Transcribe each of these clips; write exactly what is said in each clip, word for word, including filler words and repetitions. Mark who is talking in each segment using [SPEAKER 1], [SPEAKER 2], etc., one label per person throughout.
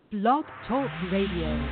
[SPEAKER 1] Blog Talk Radio.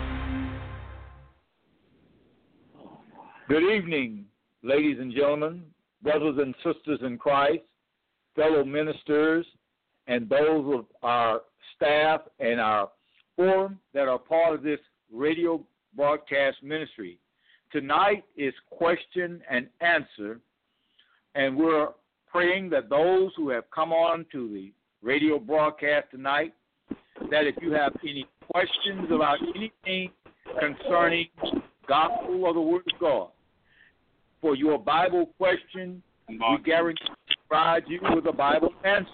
[SPEAKER 2] Good evening, ladies and gentlemen, brothers and sisters in Christ, fellow ministers, and those of our staff and our forum that are part of this radio broadcast ministry. Tonight is question and answer, and we're praying that those who have come on to the radio broadcast tonight, that if you have any questions about anything concerning gospel or the word of God, for your Bible question, we guarantee to provide you with a Bible answer.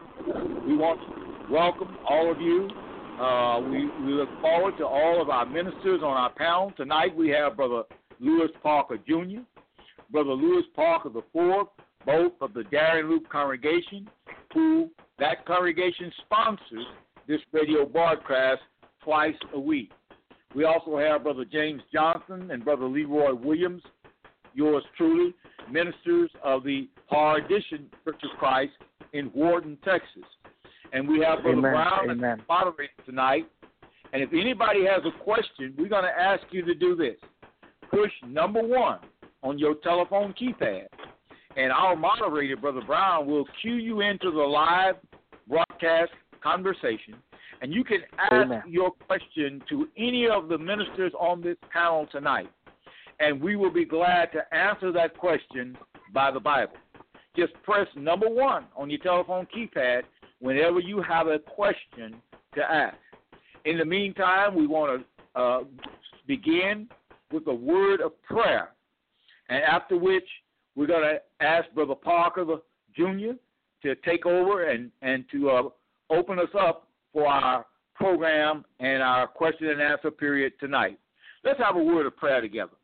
[SPEAKER 2] We want to welcome all of you. Uh, we, we look forward to all of our ministers on our panel. Tonight we have Brother Lewis Parker Junior, Brother Lewis Parker the fourth, both of the Darien Loop congregation, who that congregation sponsors this radio broadcast twice a week. We also have Brother James Johnson and Brother Leroy Williams, yours truly, ministers of the Hardition Church of Christ in Wharton, Texas. And we have Brother
[SPEAKER 3] Amen.
[SPEAKER 2] Brown
[SPEAKER 3] Amen.
[SPEAKER 2] as moderator tonight. And if anybody has a question, we're going to ask you to do this. Push number one on your telephone keypad, and our moderator, Brother Brown, will cue you into the live broadcast conversation, and you can ask
[SPEAKER 3] Amen.
[SPEAKER 2] your question to any of the ministers on this panel tonight, and we will be glad to answer that question by the Bible. Just press number one on your telephone keypad whenever you have a question to ask. In the meantime, we want to uh, begin with a word of prayer, and after which we're going to ask Brother Parker the Junior to take over and, and to uh, open us up for our program and our question and answer period tonight. Let's have a word of prayer together.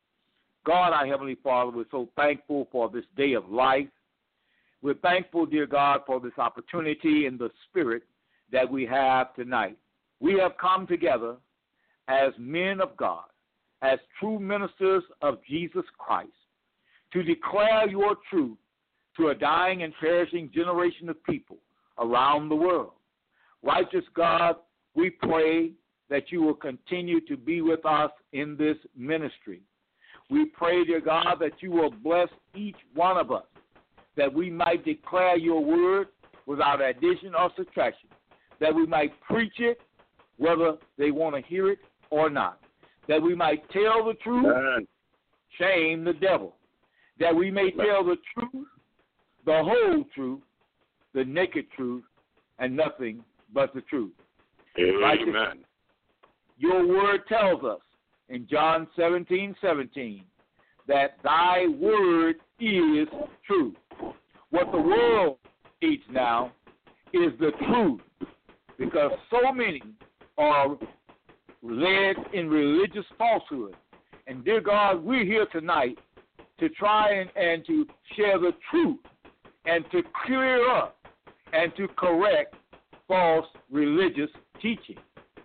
[SPEAKER 2] God, our Heavenly Father, we're so thankful for this day of life. We're thankful, dear God, for this opportunity in the spirit that we have tonight. We have come together as men of God, as true ministers of Jesus Christ, to declare your truth to a dying and perishing generation of people around the world. Righteous God, we pray that you will continue to be with us in this ministry. We pray, dear God, that you will bless each one of us, that we might declare your word without addition or subtraction, that we might preach it whether they want to hear it or not, that we might tell the truth,
[SPEAKER 4] Man.
[SPEAKER 2] shame the devil, that we may tell the truth, the whole truth, the naked truth, and nothing but the truth.
[SPEAKER 4] Amen.
[SPEAKER 2] Your word tells us in John seventeen seventeen that thy word is truth. What the world needs now is the truth, because so many are led in religious falsehood. And dear God, we're here tonight to try and, and to share the truth and to clear up and to correct false religious teaching.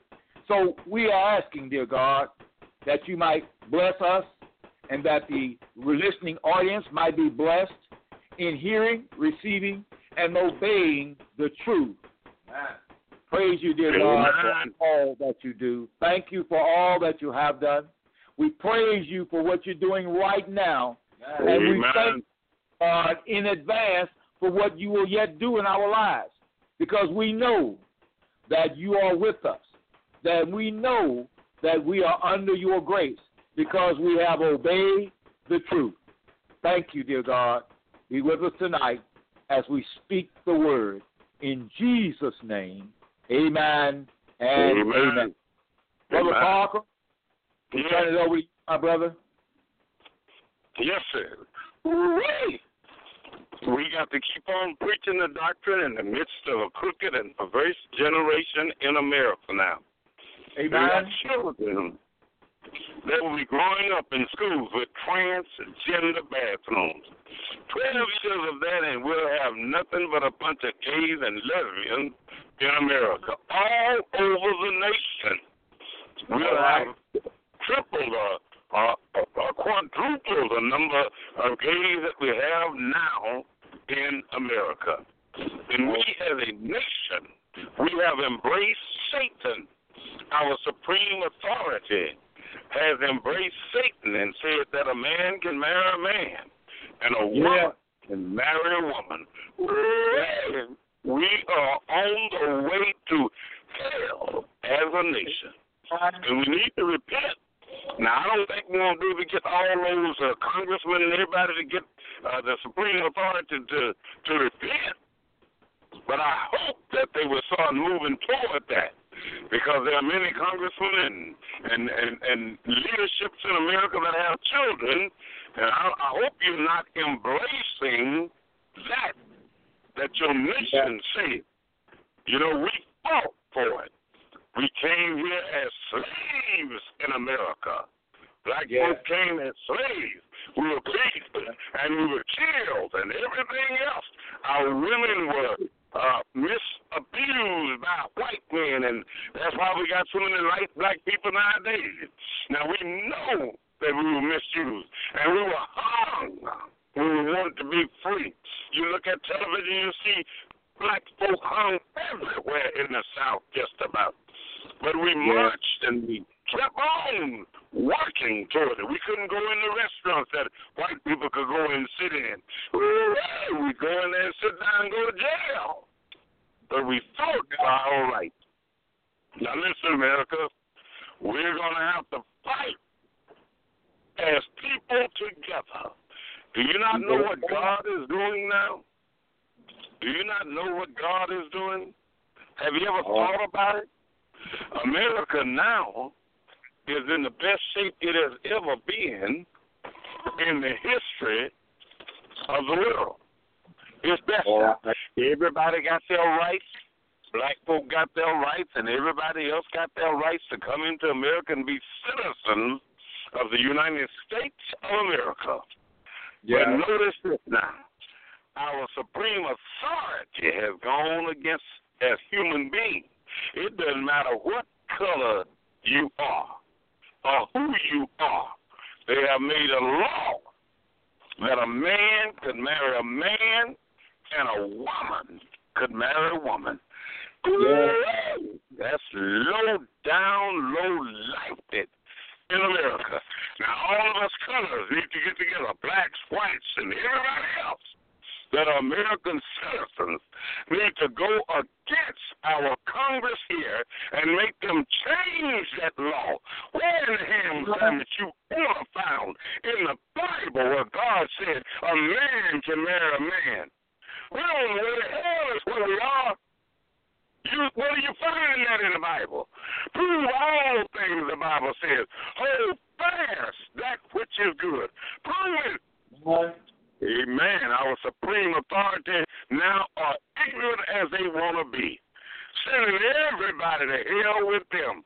[SPEAKER 2] So we are asking, dear God, that you might bless us and that the listening audience might be blessed in hearing, receiving, and obeying the truth. Amen. Praise you, dear God,
[SPEAKER 4] Amen.
[SPEAKER 2] for all that you do. Thank you for all that you have done. We praise you for what you're doing right now.
[SPEAKER 4] Amen.
[SPEAKER 2] And we thank God in advance for what you will yet do in our lives, because we know that you are with us, that we know that we are under your grace because we have obeyed the truth. Thank you, dear God. Be with us tonight as we speak the word. In Jesus' name, amen and amen.
[SPEAKER 4] Amen.
[SPEAKER 2] Brother
[SPEAKER 4] Amen.
[SPEAKER 2] Parker, we
[SPEAKER 4] Yes.
[SPEAKER 2] turn it over to you, my brother.
[SPEAKER 4] Yes, sir. Woo-wee. We got to keep on preaching the doctrine in the midst of a crooked and perverse generation in America now. We got
[SPEAKER 2] Amen.
[SPEAKER 4] children that will be growing up in schools with transgender bathrooms. Twelve years of that, and we'll have nothing but a bunch of gays and lesbians in America, all over the nation. We'll have tripled or, or, or quadrupled the number of gays that we have now in America. And we as a nation, we have embraced Satan our supreme authority has embraced Satan and said that a man can marry a man and a woman
[SPEAKER 2] Yeah.
[SPEAKER 4] can marry a woman. We are on the way to hell as a nation, and we need to repent. Now, I don't think we're going to be able to get all those uh, congressmen and everybody to get uh, the supreme authority to, to repent, but I hope that they will start moving toward that, because there are many congressmen and, and, and, and leaderships in America that have children, and I, I hope you're not embracing that, that your nation said. You know, we fought for it. We came here as slaves in America. Black
[SPEAKER 2] Yeah.
[SPEAKER 4] folks came as slaves. We were beat and we were killed and everything else. Our women were uh, misabused by white men, and that's why we got so many light black people nowadays. Now, we know that we were misused, and we were hung when we wanted to be free. You look at television, you see black folk hung everywhere in the South, just about. But we marched and we kept on working toward it. We couldn't go in the restaurants that white people could go and sit in. We go in there and sit down and go to jail. But we fought for our rights. Now listen, America, we're going to have to fight as people together. Do you not know what God is doing now? Do you not know what God is doing? Have you ever thought about it? America now is in the best shape it has ever been in the history of the world. It's best. Everybody got their rights. Black folk got their rights, and everybody else got their rights to come into America and be citizens of the United States of America. Yeah. But notice this now. Our supreme authority has gone against as human beings. It doesn't matter what color you are or who you are. They have made a law that a man could marry a man and a woman could marry a woman. Yeah. That's low down, low lifted in America. Now, all of us colors need to get together, blacks, whites, and everybody else that are American citizens need to go against our Congress here and make them change that law. Where in the ham sandwich you ever found in the Bible where God said a man can marry a man? We don't know where the hell is where we are. You, where do you find that in the Bible? Prove all things the Bible says. Hold fast that which is good. Prove it. What? Amen. Our supreme authority now are ignorant as they want to be, sending everybody to hell with them.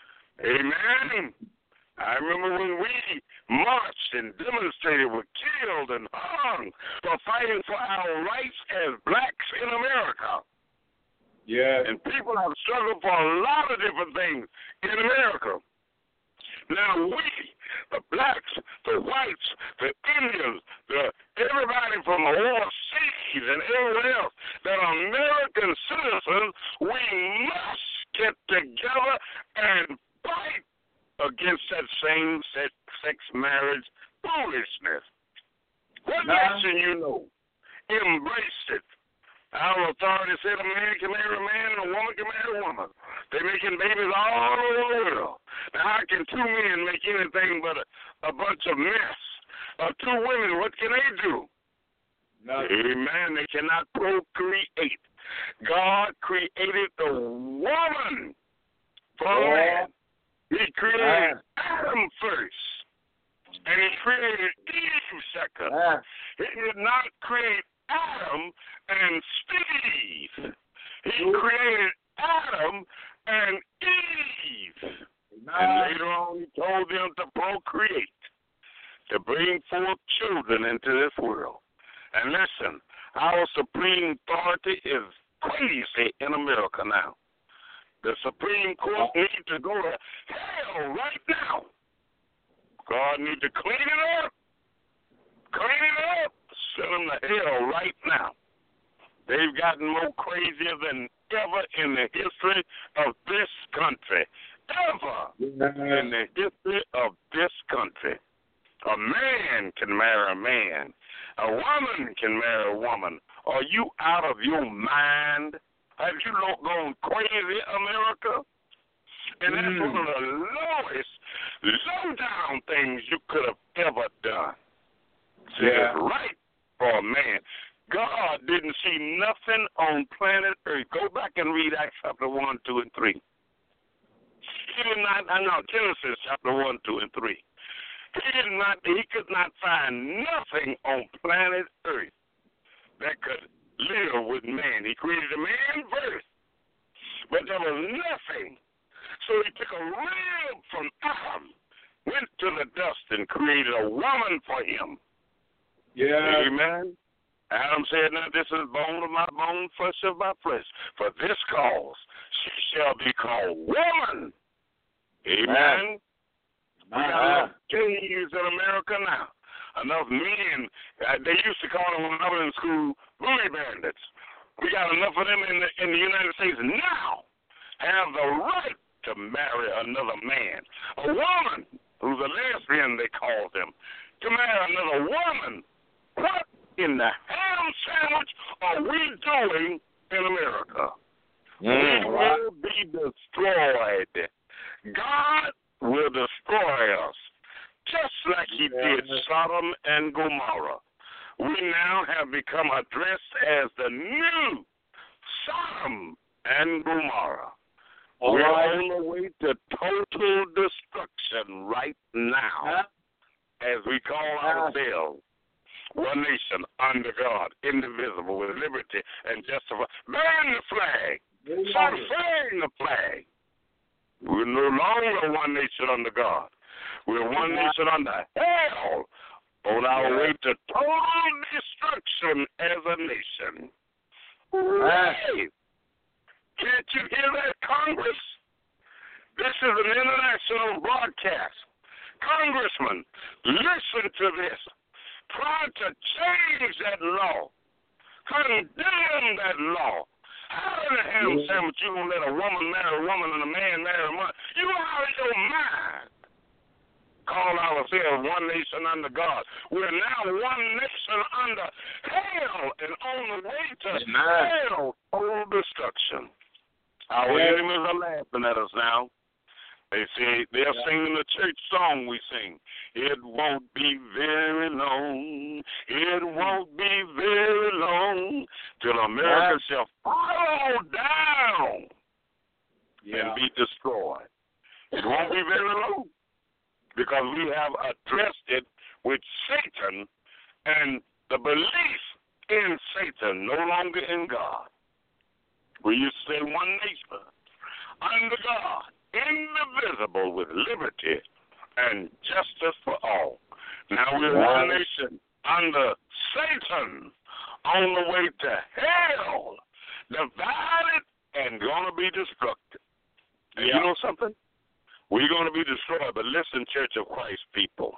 [SPEAKER 4] Amen. I remember when we marched and demonstrated, were killed and hung for fighting for our rights as blacks in America. Yeah. And people have struggled for a lot of different things in America. Now we, the blacks, the whites, the Indians, the everybody from overseas and everyone else that are American citizens, we must get together and fight against that same-sex marriage foolishness. What nation you know embraced it? Our authority said a man can marry a man and a woman can marry a woman. They're making babies all over the world. Now, how can two men make anything but a, a bunch of mess? Or two women, what can they do? Nothing. Amen. They cannot procreate. God created the woman for a man. He created Adam first. And he created Eve second. He did not create Adam and Steve. He created Adam and Eve. And later on he told them to procreate, to bring forth children into this world. And listen, our supreme authority is crazy in America now. The Supreme Court needs to go to hell right now. God needs to clean it up. Clean it up. Send them to hell right now. They've gotten more crazier than ever in the history of this country. ever
[SPEAKER 2] Yeah.
[SPEAKER 4] in the history of this country. A man can marry a man. A woman can marry a woman. Are you out of your mind? Have you not gone crazy, America? And that's
[SPEAKER 2] Mm.
[SPEAKER 4] one of the lowest, low-down things you could have ever done. See,
[SPEAKER 2] Yeah.
[SPEAKER 4] it's right for a man. God didn't see nothing on planet Earth. Go back and read Acts chapter one, two, and three. He did not, I know, Genesis chapter one, two, and three. He did not, he could not find nothing on planet Earth that could live with man. He created a man first, but there was nothing. So he took a rib from Adam, went to the dust, and created a woman for him.
[SPEAKER 2] Yeah.
[SPEAKER 4] Amen. Adam said, now this is bone of my bone, flesh of my flesh. For this cause she shall be called woman. Amen. We got
[SPEAKER 2] Uh-huh.
[SPEAKER 4] enough gays in America now. Enough men. Uh, they used to call them when I was in school bully bandits. We got enough of them in the, in the United States now have the right to marry another man. A woman who's a lesbian, they call them, to marry another woman. What in the ham sandwich are we doing in America?
[SPEAKER 2] Mm,
[SPEAKER 4] we
[SPEAKER 2] right.
[SPEAKER 4] will be destroyed. God will destroy us, just like he
[SPEAKER 2] Yeah.
[SPEAKER 4] did Sodom and Gomorrah. We now have become addressed as the new Sodom and Gomorrah.
[SPEAKER 2] All
[SPEAKER 4] We're
[SPEAKER 2] right.
[SPEAKER 4] on the way to total destruction right now,
[SPEAKER 2] Huh?
[SPEAKER 4] as we call
[SPEAKER 2] Yeah.
[SPEAKER 4] ourselves one nation under God, indivisible, with liberty and justice. Burn the flag. Start flying the flag. We're no longer one nation under God. We're one
[SPEAKER 2] Yeah.
[SPEAKER 4] nation under hell, on our
[SPEAKER 2] Yeah.
[SPEAKER 4] way to total destruction as a nation.
[SPEAKER 2] Yeah.
[SPEAKER 4] Hey, can't you hear that, Congress? This is an international broadcast. Congressman, listen to this. Try to change that law. Condemn that law. How in the ham
[SPEAKER 2] Yeah.
[SPEAKER 4] sandwich you gonna let a woman marry a woman and a man marry a man? You out of your mind. Call ourselves one nation under God. We're now one nation under hell and on the way to
[SPEAKER 2] Amen.
[SPEAKER 4] hell, total destruction. Our
[SPEAKER 2] Yeah.
[SPEAKER 4] enemies are laughing at us now. They say they're
[SPEAKER 2] Yeah.
[SPEAKER 4] singing the church song we sing. It won't be very long. It won't be very long till America
[SPEAKER 2] Yeah.
[SPEAKER 4] shall fall down
[SPEAKER 2] Yeah.
[SPEAKER 4] and be destroyed. It won't be very long because we have addressed it with Satan and the belief in Satan, no longer in God. We used to say one nation under God, indivisible, with liberty and justice for all. Now we're one nation under Satan, on the way to hell, divided and going to be destructed. And
[SPEAKER 2] Yeah.
[SPEAKER 4] you know something? We're going to be destroyed, but listen, Church of Christ people.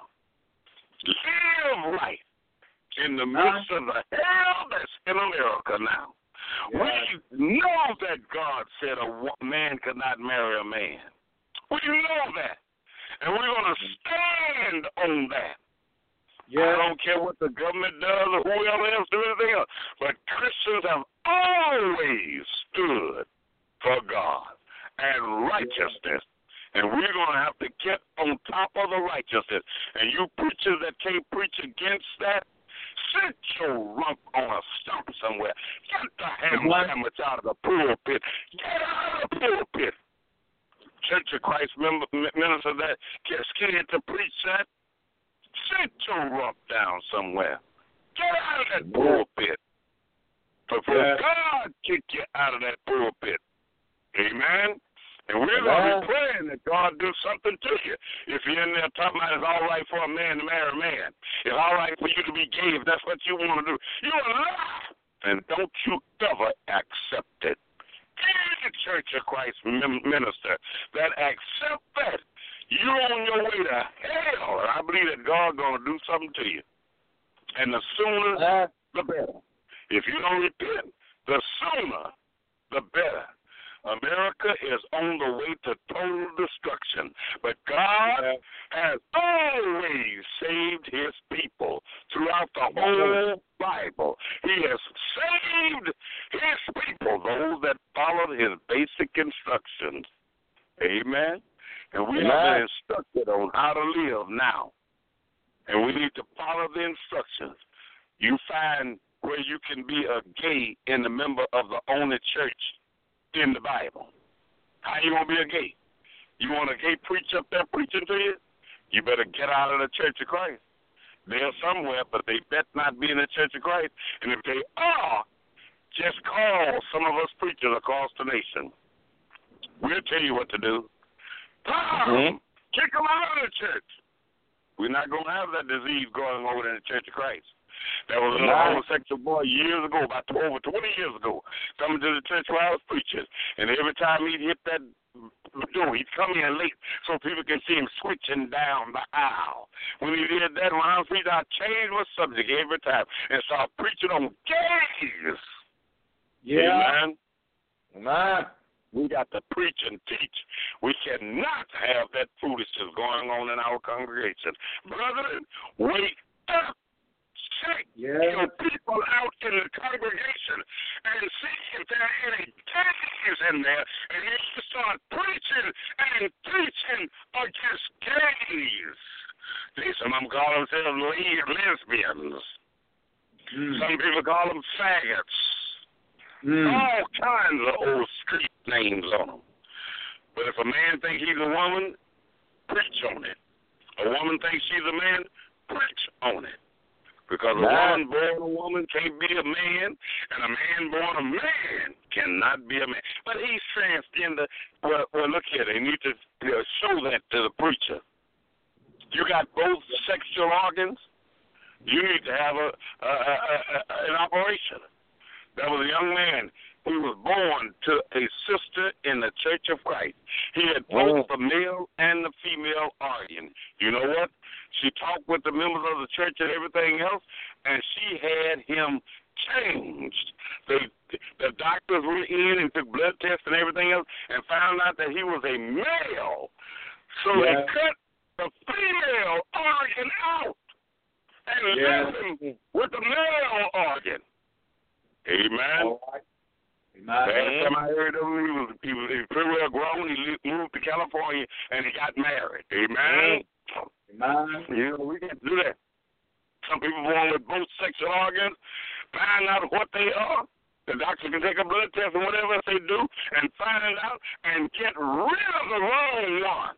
[SPEAKER 4] Live right in the midst of the hell that's in America now.
[SPEAKER 2] Yeah.
[SPEAKER 4] We know that God said a wo- man could not marry a man. We know that. And we're going to stand on that. I
[SPEAKER 2] Yeah.
[SPEAKER 4] don't care what the government does or whoever else do anything else. But Christians have always stood for God and righteousness. And we're going to have to get on top of the righteousness. And you preachers that can't preach against that, sit your rump on a stump somewhere. Get the ham
[SPEAKER 2] What?
[SPEAKER 4] sandwich out of the pulpit. Get out of the pulpit. Church of Christ member, minister that get scared to preach that, sit your rump down somewhere. Get out of that pulpit. Before
[SPEAKER 2] Yeah.
[SPEAKER 4] God kick you out of that pulpit. Amen? And we're going to be praying that God do something to you. If you're in there talking about it's all right for a man to marry a man. It's all right for you to be gay if that's what you want to do. You're a lie. And don't you ever accept it. Any Church of Christ minister that accept that, you're on your way to hell. And I believe that God's going to do something to you. And the sooner,
[SPEAKER 2] Uh,
[SPEAKER 4] the better. If you don't repent, the sooner, the better. America is on the way to total destruction. But God yeah. has always saved his people throughout the whole Bible. He has saved his people, those that followed his basic instructions. Amen. And we have been instructed on how to live now. And we need to follow the instructions. You find where you can be a gay and a member of the only church in the Bible. How you going to be a gay? You want a gay preacher up there preaching to you? You better get out of the Church of Christ. They're somewhere, but they bet not be in the Church of Christ. And if they are, just call some of us preachers across the nation. We'll tell you what to do. Tom, mm-hmm. kick them out of the church. We're not going to have that disease going over in the Church of Christ. There was a homosexual boy years ago, about over twenty years ago, coming to the church where I was preaching. And every time he'd hit that door, he'd come in late so people can see him switching down the aisle. When he did that, when I was preaching, I changed my subject every time and started preaching on gays.
[SPEAKER 3] Yeah.
[SPEAKER 4] Amen. Amen. We got to preach and teach. We cannot have that foolishness going on in our congregation. Brethren, wake up. Check yeah. your people out in the congregation and see if there are any gays in there, and you start preaching and teaching against gays. See, some of them call themselves lesbians. Mm. Some people call them faggots. Mm. All kinds of old street names on them. But if a man thinks he's a woman, preach on it. A woman thinks she's a man, preach on it. Because a woman born a woman can't be a man, and a man born a man cannot be a man. But he's transgender. Well, well look here, they need to you know, show that to the preacher. You got both sexual organs. You need to have a, a, a, a an operation. There was a young man who was born to a sister in the Church of Christ. He had both the male and the female organ. You know what? She talked with the members of the church and everything else, and she had him changed. The, the doctors went in and took blood tests and everything else and found out that he was a male. So yeah. they cut the female organ out and yeah. left him with the male organ. Amen.
[SPEAKER 3] All right.
[SPEAKER 4] Last time I heard of him, he was, he was, he was pretty well grown. He moved to California, and he got married. Amen.
[SPEAKER 3] Amen.
[SPEAKER 4] You know, we can do that. Some people born with both sexual organs, find out what they are. The doctor can take a blood test and whatever they do and find it out and get rid of the wrong one.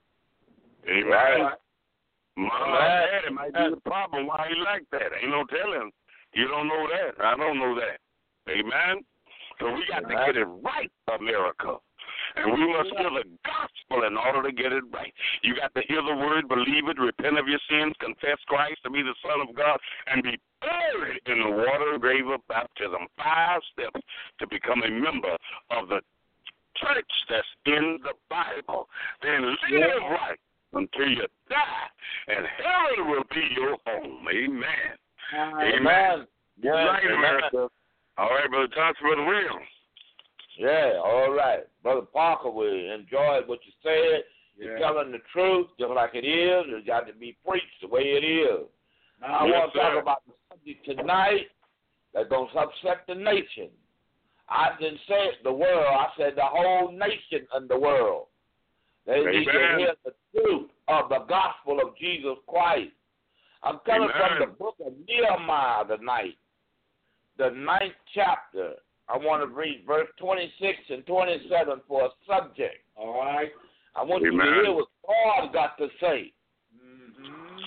[SPEAKER 4] Amen. Right. Mom and daddy might be the problem why he like that. Ain't no telling. You don't know that. I don't know that. Amen. So we got to get it right, America. And we must hear the gospel in order to get it right. You got to hear the word, believe it, repent of your sins, confess Christ to be the Son of God, and be buried in the water grave of baptism. Five steps to become a member of the church that's in the Bible. Then live right until you die, and heaven will be your home. Amen.
[SPEAKER 3] Amen.
[SPEAKER 4] Amen.
[SPEAKER 3] Yeah,
[SPEAKER 4] right,
[SPEAKER 3] amen.
[SPEAKER 4] America. All right, Brother Thompson, Brother Williams.
[SPEAKER 3] Yeah, all right. Brother Parker, we enjoyed what you said.
[SPEAKER 2] Yeah.
[SPEAKER 3] You're telling the truth just like it is. It's got to be preached the way it is. Now, I
[SPEAKER 4] yes,
[SPEAKER 3] want to
[SPEAKER 4] sir.
[SPEAKER 3] talk about the subject tonight that's going to upset the nation. I didn't say the world. I said the whole nation and the world. They
[SPEAKER 4] Amen.
[SPEAKER 3] need to hear the truth of the gospel of Jesus Christ. I'm coming
[SPEAKER 4] Amen.
[SPEAKER 3] from the book of Nehemiah tonight, the ninth chapter. I want to read verse twenty-six and twenty-seven for a subject, all right? I want
[SPEAKER 4] Amen.
[SPEAKER 3] you to hear what God got to say. Mm-hmm.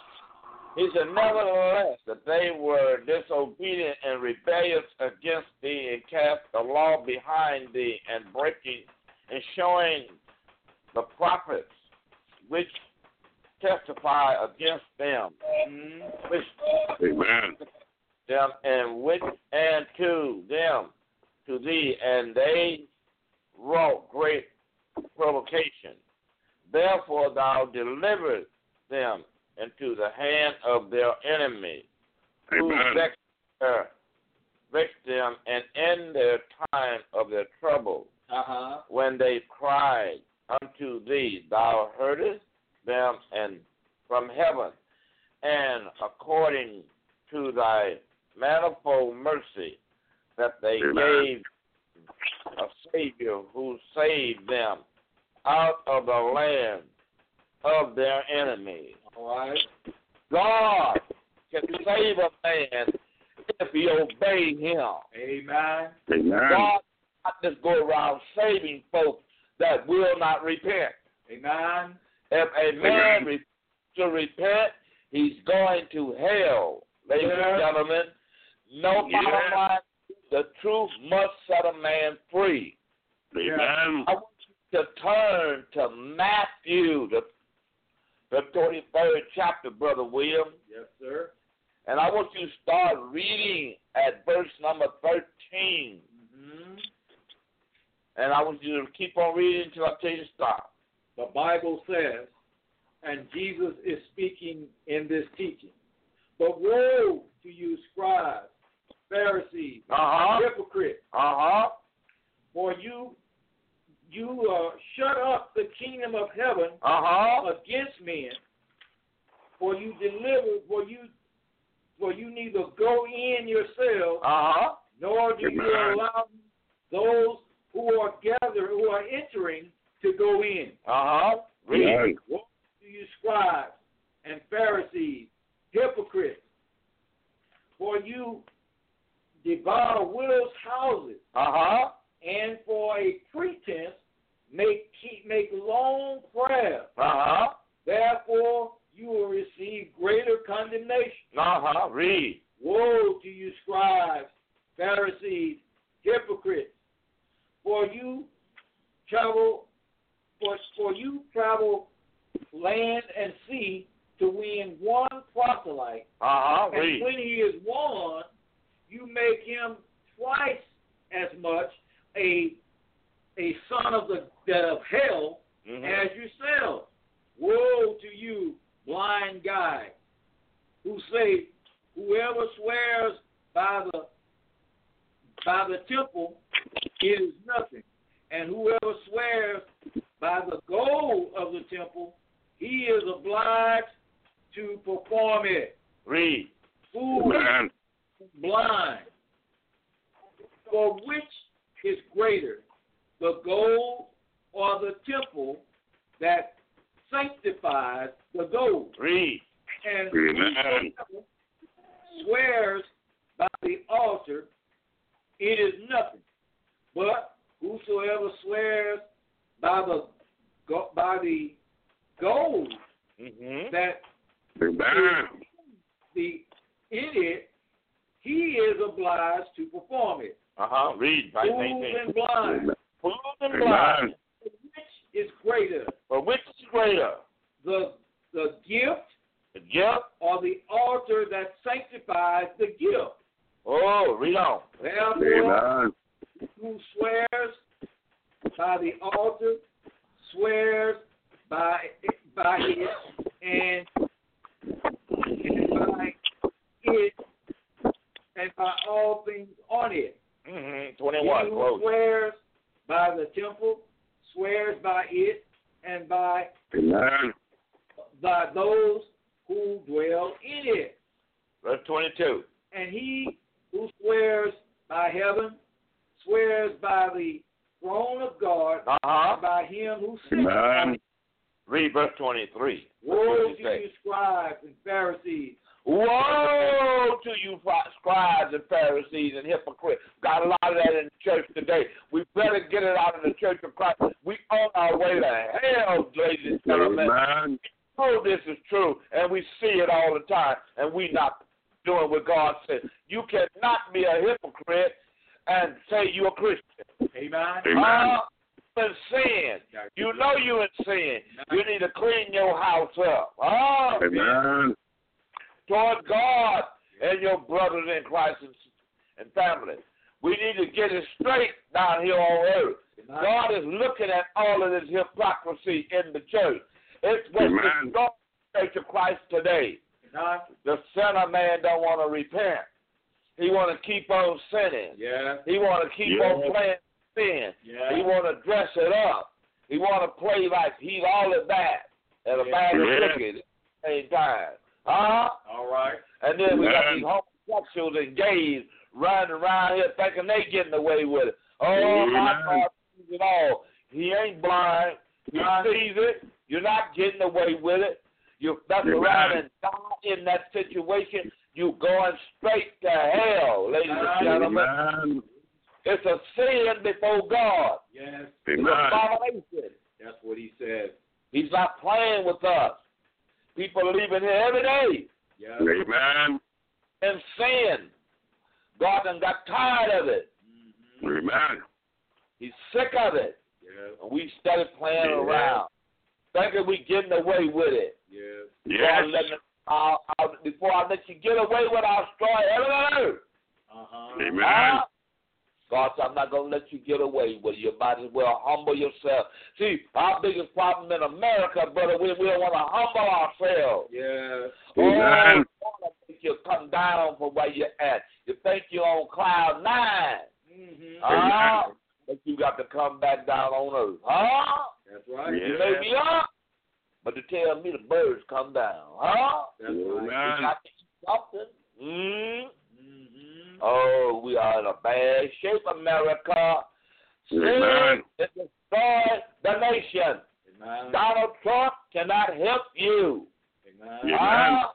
[SPEAKER 3] He said, nevertheless, that they were disobedient and rebellious against thee and cast the law behind thee and breaking and showing the prophets which testify against them, mm-hmm. which
[SPEAKER 4] Amen.
[SPEAKER 3] them and which and to them to thee, and they wrought great provocation. Therefore thou delivered them into the hand of their enemies, who vexed, uh, vexed them, and in their time of their trouble,
[SPEAKER 2] uh-huh.
[SPEAKER 3] when they cried unto thee. Thou heardest them and from heaven, and according to thy manifold mercy, that they
[SPEAKER 4] Amen.
[SPEAKER 3] gave a Savior who saved them out of the land of their enemies.
[SPEAKER 2] All right.
[SPEAKER 3] God can save a man if he obey him.
[SPEAKER 2] Amen.
[SPEAKER 4] Amen.
[SPEAKER 3] God not just go around saving folks that will not repent.
[SPEAKER 2] Amen.
[SPEAKER 3] If a man refuses to repent, he's going to hell. Ladies
[SPEAKER 2] Yeah.
[SPEAKER 3] and gentlemen, no
[SPEAKER 4] Yeah.
[SPEAKER 3] bottom line, the truth must set a man free.
[SPEAKER 4] Amen.
[SPEAKER 3] I want you to turn to Matthew, the, the twenty-third chapter, Brother William.
[SPEAKER 2] Yes, sir.
[SPEAKER 3] And I want you to start reading at verse number thirteen.
[SPEAKER 2] Mm-hmm.
[SPEAKER 3] And I want you to keep on reading until I tell you to stop.
[SPEAKER 2] The Bible says, and Jesus is speaking in this teaching, but woe to you, scribes, Pharisees,
[SPEAKER 3] Uh-huh.
[SPEAKER 2] hypocrites,
[SPEAKER 3] Uh-huh.
[SPEAKER 2] for you you uh, shut up the kingdom of heaven
[SPEAKER 3] Uh-huh.
[SPEAKER 2] against men, for you deliver, for you for you neither go in yourselves,
[SPEAKER 3] Uh-huh.
[SPEAKER 2] nor do you
[SPEAKER 4] Amen.
[SPEAKER 2] allow those who are gathered, who are entering, to go in.
[SPEAKER 3] Uh-huh. Read.
[SPEAKER 4] Right.
[SPEAKER 2] Woe to you, scribes and Pharisees, hypocrites, for you devour widows' houses,
[SPEAKER 3] Uh-huh.
[SPEAKER 2] and for a pretense make keep, make long prayers.
[SPEAKER 3] Uh-huh.
[SPEAKER 2] Therefore, you will receive greater condemnation.
[SPEAKER 3] Uh-huh. Read.
[SPEAKER 2] Woe to you, scribes, Pharisees, hypocrites, for you travel, for, for you travel land and sea to win one proselyte,
[SPEAKER 3] Uh-huh.
[SPEAKER 2] and
[SPEAKER 3] Read.
[SPEAKER 2] when he is won, you make him twice as much a a son of the of hell
[SPEAKER 3] Mhm.
[SPEAKER 2] as yourselves. Woe to you, blind guides, who say, whoever swears by the by the temple, it is nothing, and whoever swears by the gold of the temple, he is obliged to perform it.
[SPEAKER 3] Read.
[SPEAKER 2] Foolish,
[SPEAKER 4] Amen.
[SPEAKER 2] blind. For which is greater, the gold or the temple that sanctifies the gold?
[SPEAKER 3] Read.
[SPEAKER 2] And
[SPEAKER 4] Amen.
[SPEAKER 2] whosoever swears by the altar, it is nothing. But whosoever swears by the go- by the gold
[SPEAKER 3] Mm-hmm.
[SPEAKER 2] that
[SPEAKER 4] Amen.
[SPEAKER 2] the in it, he is obliged to perform it.
[SPEAKER 3] Uh-huh. Read. Right.
[SPEAKER 2] Fools
[SPEAKER 3] eighteen.
[SPEAKER 2] and blind.
[SPEAKER 4] Amen.
[SPEAKER 3] Fools and blind.
[SPEAKER 4] Amen.
[SPEAKER 2] Which is greater,
[SPEAKER 3] But which is greater?
[SPEAKER 2] the the gift
[SPEAKER 3] The gift?
[SPEAKER 2] or the altar that sanctifies the gift?
[SPEAKER 3] Oh, read on.
[SPEAKER 2] Therefore,
[SPEAKER 4] Amen.
[SPEAKER 2] who swears by the altar swears by by it and, and by it and by all things on it.
[SPEAKER 3] Mm-hmm.
[SPEAKER 2] He
[SPEAKER 3] twenty-one.
[SPEAKER 2] who
[SPEAKER 3] Close.
[SPEAKER 2] swears by the temple swears by it and by
[SPEAKER 4] Amen.
[SPEAKER 2] by those who dwell in it.
[SPEAKER 3] Verse twenty-two.
[SPEAKER 2] And he who swears by heaven swears by the throne of God,
[SPEAKER 3] Uh-huh.
[SPEAKER 2] and by him who sits.
[SPEAKER 4] Amen.
[SPEAKER 3] Read verse twenty-three.
[SPEAKER 2] Woe
[SPEAKER 3] What
[SPEAKER 2] to
[SPEAKER 3] does it say?
[SPEAKER 2] you, scribes and Pharisees.
[SPEAKER 3] Woe to you, scribes and Pharisees and hypocrites. Got a lot of that in the church today. We better get it out of the church of Christ. We on our way to hell, ladies and gentlemen.
[SPEAKER 4] Amen.
[SPEAKER 3] We know this is true, and we see it all the time, and we not doing what God said. You cannot be a hypocrite and say you're a Christian.
[SPEAKER 2] Amen.
[SPEAKER 4] Amen.
[SPEAKER 3] Uh, in sin. You know you in sin. You need to clean your house up. Oh,
[SPEAKER 4] Amen.
[SPEAKER 3] toward God and your brothers in Christ and, and family. We need to get it straight down here on earth. God is looking at all of this hypocrisy in the church. It's what's
[SPEAKER 4] Amen.
[SPEAKER 3] the church of Christ today.
[SPEAKER 2] Amen.
[SPEAKER 3] The sinner man don't want to repent. He want to keep on sinning.
[SPEAKER 2] Yeah.
[SPEAKER 3] He want to keep
[SPEAKER 4] Yeah.
[SPEAKER 3] on playing sin.
[SPEAKER 2] Yeah.
[SPEAKER 3] He want to dress it up. He want to play like he's all of that and a bag of liquor at the same time. Huh?
[SPEAKER 2] All right.
[SPEAKER 3] And then we got these homosexuals and gays running around here thinking they getting away with it. Oh, my God sees it all. He ain't blind. He sees it. You're not getting away with it. You fuck around and die in that situation. You're going straight to hell, ladies and gentlemen. It's a sin before God.
[SPEAKER 2] Yes.
[SPEAKER 3] It's an abomination.
[SPEAKER 2] That's what he said.
[SPEAKER 3] He's not playing with us. People are leaving here every day.
[SPEAKER 2] Yes.
[SPEAKER 4] Amen.
[SPEAKER 3] In sin. God done got tired of it.
[SPEAKER 4] Mm-hmm. Amen.
[SPEAKER 3] He's sick of it.
[SPEAKER 2] Yes.
[SPEAKER 3] And we started playing
[SPEAKER 4] Yeah.
[SPEAKER 3] around. Thinking we getting away with it.
[SPEAKER 2] Yes.
[SPEAKER 3] Yes. Me, I'll, I'll, before I let you get away with it, I'll destroy heaven and earth.
[SPEAKER 2] Uh-huh.
[SPEAKER 4] Amen.
[SPEAKER 3] Uh, God said, I'm not going to let you get away with it. You might as well humble yourself. See, our biggest problem in America, brother, we, we don't want to humble ourselves.
[SPEAKER 2] Yes.
[SPEAKER 3] Oh,
[SPEAKER 4] Amen.
[SPEAKER 3] we want to make you come down from where you're at. You think you're on cloud nine.
[SPEAKER 2] Mm-hmm.
[SPEAKER 3] Uh, but you got to come back down on earth. Huh?
[SPEAKER 2] That's right.
[SPEAKER 4] Yeah.
[SPEAKER 3] You may be up, but to tell me the birds come down. Huh?
[SPEAKER 2] That's right.
[SPEAKER 3] We
[SPEAKER 4] Amen.
[SPEAKER 3] got to eat something. Mm-hmm.
[SPEAKER 2] Mm-hmm.
[SPEAKER 3] Oh, we are in a bad shape, America. Sin
[SPEAKER 4] Amen.
[SPEAKER 3] has destroyed the nation.
[SPEAKER 2] Amen.
[SPEAKER 3] Donald Trump cannot help you.
[SPEAKER 2] Amen.
[SPEAKER 4] Yeah.
[SPEAKER 3] Uh,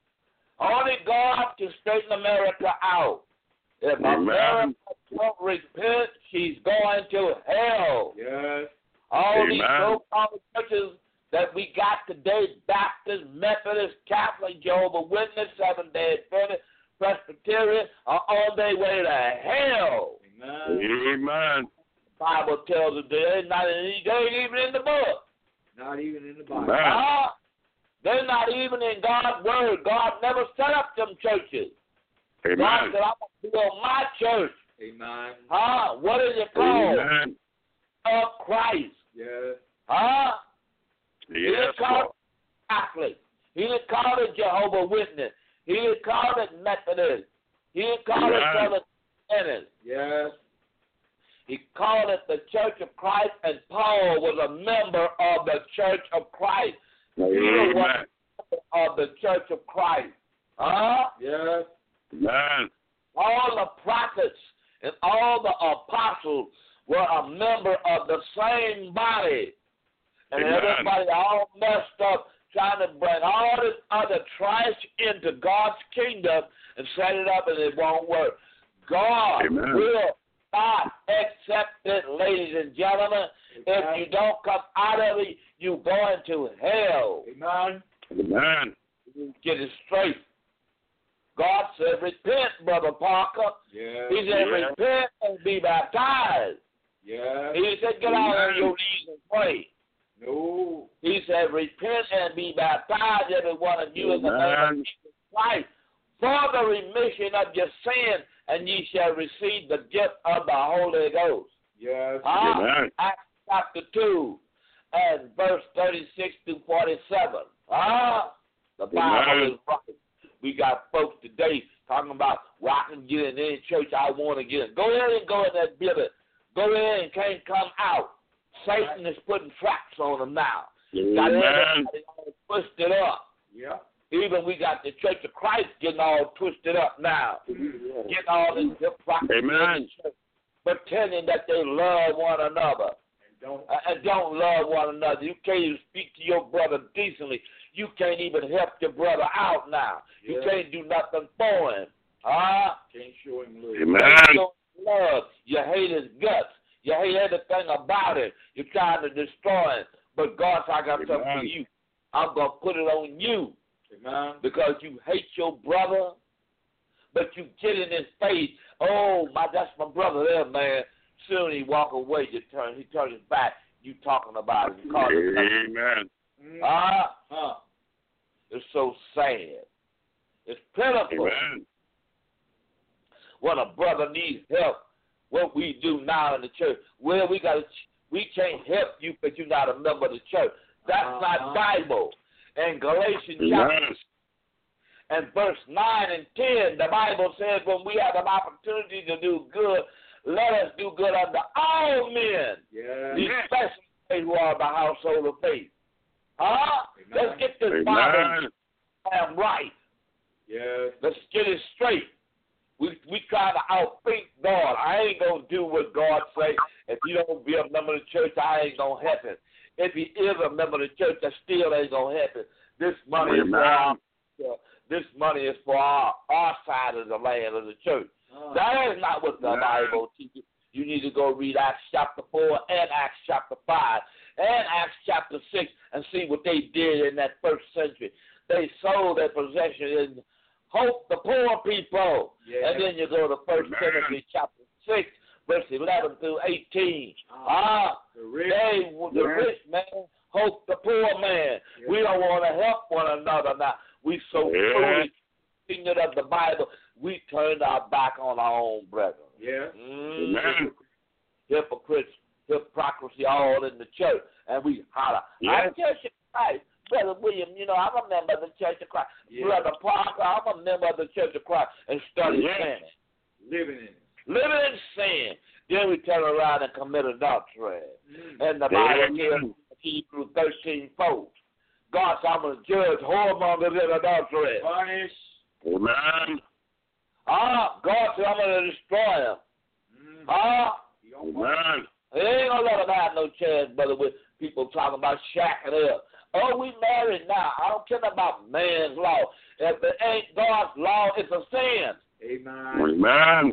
[SPEAKER 3] only God can straighten America out. If
[SPEAKER 4] Amen.
[SPEAKER 3] America don't repent, she's going to hell.
[SPEAKER 2] Yes.
[SPEAKER 3] All
[SPEAKER 4] Amen.
[SPEAKER 3] these so-called churches that we got today, Baptist, Methodist, Catholic, Jehovah's Witness, Seventh-day Adventist, Presbyterian, are on their way to hell.
[SPEAKER 2] Amen.
[SPEAKER 4] Amen.
[SPEAKER 3] The Bible tells us they're not in, they ain't even in the book.
[SPEAKER 2] Not even in the Bible.
[SPEAKER 4] Amen.
[SPEAKER 3] Uh, they're not even in God's word. God never set up them churches. God
[SPEAKER 4] Amen.
[SPEAKER 3] said, I'm going to build my church.
[SPEAKER 2] Amen.
[SPEAKER 3] Huh? What is it called?
[SPEAKER 4] Amen.
[SPEAKER 3] Of Christ.
[SPEAKER 2] Yes.
[SPEAKER 3] Huh? He
[SPEAKER 4] Yes,
[SPEAKER 3] didn't call
[SPEAKER 4] Lord.
[SPEAKER 3] it Catholic. He didn't call it Jehovah's Witness. He didn't call it Methodist. He didn't call it
[SPEAKER 4] Amen.
[SPEAKER 3] Southern Baptist.
[SPEAKER 2] Yes.
[SPEAKER 3] He called it the Church of Christ, and Paul was a member of the Church of Christ. Peter was a member of the Church of Christ. Huh?
[SPEAKER 2] Yes.
[SPEAKER 4] Amen.
[SPEAKER 3] All the prophets and all the apostles were a member of the same body. And
[SPEAKER 4] Amen.
[SPEAKER 3] everybody all messed up trying to bring all this other trash into God's kingdom and set it up, and it won't work. God
[SPEAKER 4] Amen.
[SPEAKER 3] will not accept it, ladies and gentlemen. If you don't come out of it, you're going to hell.
[SPEAKER 2] Amen.
[SPEAKER 4] Amen.
[SPEAKER 3] Get it straight. God said, repent, Brother Parker.
[SPEAKER 2] Yes.
[SPEAKER 3] He said,
[SPEAKER 4] Yeah.
[SPEAKER 3] repent and be baptized.
[SPEAKER 2] Yes.
[SPEAKER 3] He said, get out on your knees and pray.
[SPEAKER 2] No.
[SPEAKER 3] He said, repent and be baptized, every one of you, in the name of
[SPEAKER 4] Amen.
[SPEAKER 3] Jesus Christ, for the remission of your sin, and ye shall receive the gift of the Holy Ghost.
[SPEAKER 2] Yes.
[SPEAKER 3] Huh?
[SPEAKER 4] Amen.
[SPEAKER 3] Acts chapter two and verse thirty-six to forty-seven. Huh? The Bible
[SPEAKER 4] Amen.
[SPEAKER 3] is right. We got folks today talking about, well, I can get in any church I want to get in. Go in and go in that building. Go in and can't come out. Satan is putting traps on them now. Got
[SPEAKER 4] Amen.
[SPEAKER 3] everybody all twisted up.
[SPEAKER 2] Yeah.
[SPEAKER 3] Even we got the Church of Christ getting all twisted up now. Getting all this hypocrisy in
[SPEAKER 4] Amen.
[SPEAKER 3] the church, pretending that they love one another.
[SPEAKER 2] And don't.
[SPEAKER 3] And don't love one another. You can't even speak to your brother decently. You can't even help your brother out now. You
[SPEAKER 2] Yeah.
[SPEAKER 3] can't do nothing for him. Huh?
[SPEAKER 2] Can't show him love.
[SPEAKER 4] Amen.
[SPEAKER 3] You don't love. You hate his guts. You hate everything about him. You're trying to destroy him. But God said, I got something for
[SPEAKER 4] Amen.
[SPEAKER 3] you. I'm going to put it on you
[SPEAKER 2] Amen.
[SPEAKER 3] because you hate your brother, but you get in his face. Oh, my, that's my brother there, man. Soon he walk away, you turn, he turns his back. You talking about him. You call him nothing.
[SPEAKER 4] Amen.
[SPEAKER 2] Mm.
[SPEAKER 3] Ah,
[SPEAKER 2] Huh.
[SPEAKER 3] it's so sad. It's pitiful
[SPEAKER 4] Amen.
[SPEAKER 3] when a brother needs help. What we do now in the church, well, we got to, we can't help you because you're not a member of the church. That's
[SPEAKER 2] Uh-huh.
[SPEAKER 3] not Bible. In Galatians chapter
[SPEAKER 4] Amen.
[SPEAKER 3] and verse nine and ten, the Bible says, when we have an opportunity to do good, let us do good unto all men,
[SPEAKER 2] Yeah.
[SPEAKER 3] especially they who are the household of faith. Huh?
[SPEAKER 2] Amen.
[SPEAKER 3] Let's get this
[SPEAKER 4] Amen.
[SPEAKER 3] Bible damn right.
[SPEAKER 2] Yes.
[SPEAKER 3] Let's get it straight. We we try to outthink God. I ain't gonna do what God say. If you don't be a member of the church, I ain't gonna help it. If he is a member of the church, that still ain't gonna help it. This money is for our, uh, this money is for our, our side of the land of the church.
[SPEAKER 2] Oh.
[SPEAKER 3] That is not what the
[SPEAKER 2] Yeah.
[SPEAKER 3] Bible teaches. You need to go read Acts chapter four and Acts chapter five and Acts chapter six and see what they did in that first century. They sold their possession and hope the poor people.
[SPEAKER 2] Yeah.
[SPEAKER 3] And then you go to First Timothy chapter six, verse eleven through eighteen. Ah,
[SPEAKER 2] The rich.
[SPEAKER 3] they, the
[SPEAKER 4] Yeah.
[SPEAKER 3] rich man hope the poor man.
[SPEAKER 2] Yeah.
[SPEAKER 3] We don't want to help one another now. We so
[SPEAKER 4] Yeah.
[SPEAKER 3] foolish, ignorant of the Bible, we turned our back on our own brethren.
[SPEAKER 2] Yes.
[SPEAKER 3] Mm,
[SPEAKER 4] Amen.
[SPEAKER 3] hypocrites, hypocrisy all in the church, and we holler,
[SPEAKER 4] Yes.
[SPEAKER 3] I'm Church of Christ. Brother William, you know, I'm a member of the Church of Christ.
[SPEAKER 2] Yeah.
[SPEAKER 3] Brother Parker, I'm a member of the Church of Christ, and study
[SPEAKER 4] Yes.
[SPEAKER 3] sin.
[SPEAKER 2] Living in it.
[SPEAKER 3] Living in sin. Then we turn around and commit adultery.
[SPEAKER 2] Mm.
[SPEAKER 3] And the Bible
[SPEAKER 4] Amen.
[SPEAKER 3] tells Hebrews thirteen four. God said, I'm going to judge whoremongers and adultery.
[SPEAKER 2] Punish.
[SPEAKER 4] Amen.
[SPEAKER 3] Ah, God said, I'm going to destroy them.
[SPEAKER 2] Mm.
[SPEAKER 3] Ah,
[SPEAKER 2] He don't want
[SPEAKER 4] Amen.
[SPEAKER 3] they ain't going to let them have no chance, brother, with people talking about shacking up. Oh, we married now. I don't care about man's law. If it ain't God's law, it's a sin.
[SPEAKER 2] Amen.
[SPEAKER 4] Amen.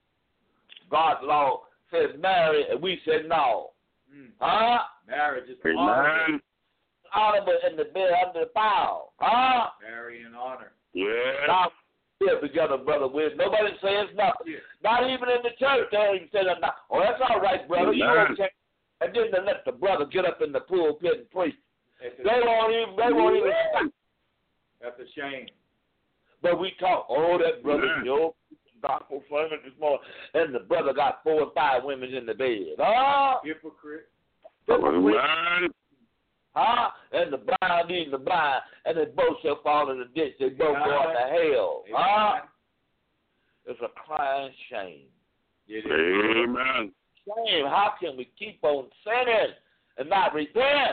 [SPEAKER 3] God's law says marry, and we said no.
[SPEAKER 2] Mm.
[SPEAKER 3] Huh?
[SPEAKER 2] Marriage is honorable.
[SPEAKER 4] Amen.
[SPEAKER 3] Honorable in the bed under the foul. Huh?
[SPEAKER 2] Marry in honor.
[SPEAKER 4] Yes.
[SPEAKER 3] Now, live together, brother. With nobody says nothing.
[SPEAKER 2] Yeah.
[SPEAKER 3] Not even in the church. They don't even say nothing. Oh, that's all right, brother. You
[SPEAKER 4] Amen.
[SPEAKER 3] okay? And then they let the brother get up in the pulpit and preach.
[SPEAKER 2] That's a,
[SPEAKER 3] They won't even. They won't even stop.
[SPEAKER 2] that's a shame.
[SPEAKER 3] But we talk. Oh, that brother,
[SPEAKER 4] Amen.
[SPEAKER 3] yo, gospel sermon this morning, and the brother got four or five women in the bed. Ah,
[SPEAKER 2] Hypocrite.
[SPEAKER 3] hypocrite.
[SPEAKER 4] Amen.
[SPEAKER 3] Huh? And the blind leading the blind, and they both shall fall in the ditch. They both go
[SPEAKER 2] Amen.
[SPEAKER 3] to hell. Huh?
[SPEAKER 2] Amen.
[SPEAKER 3] It's a crying shame.
[SPEAKER 2] It is.
[SPEAKER 4] Amen.
[SPEAKER 3] Shame. How can we keep on sinning and not repent?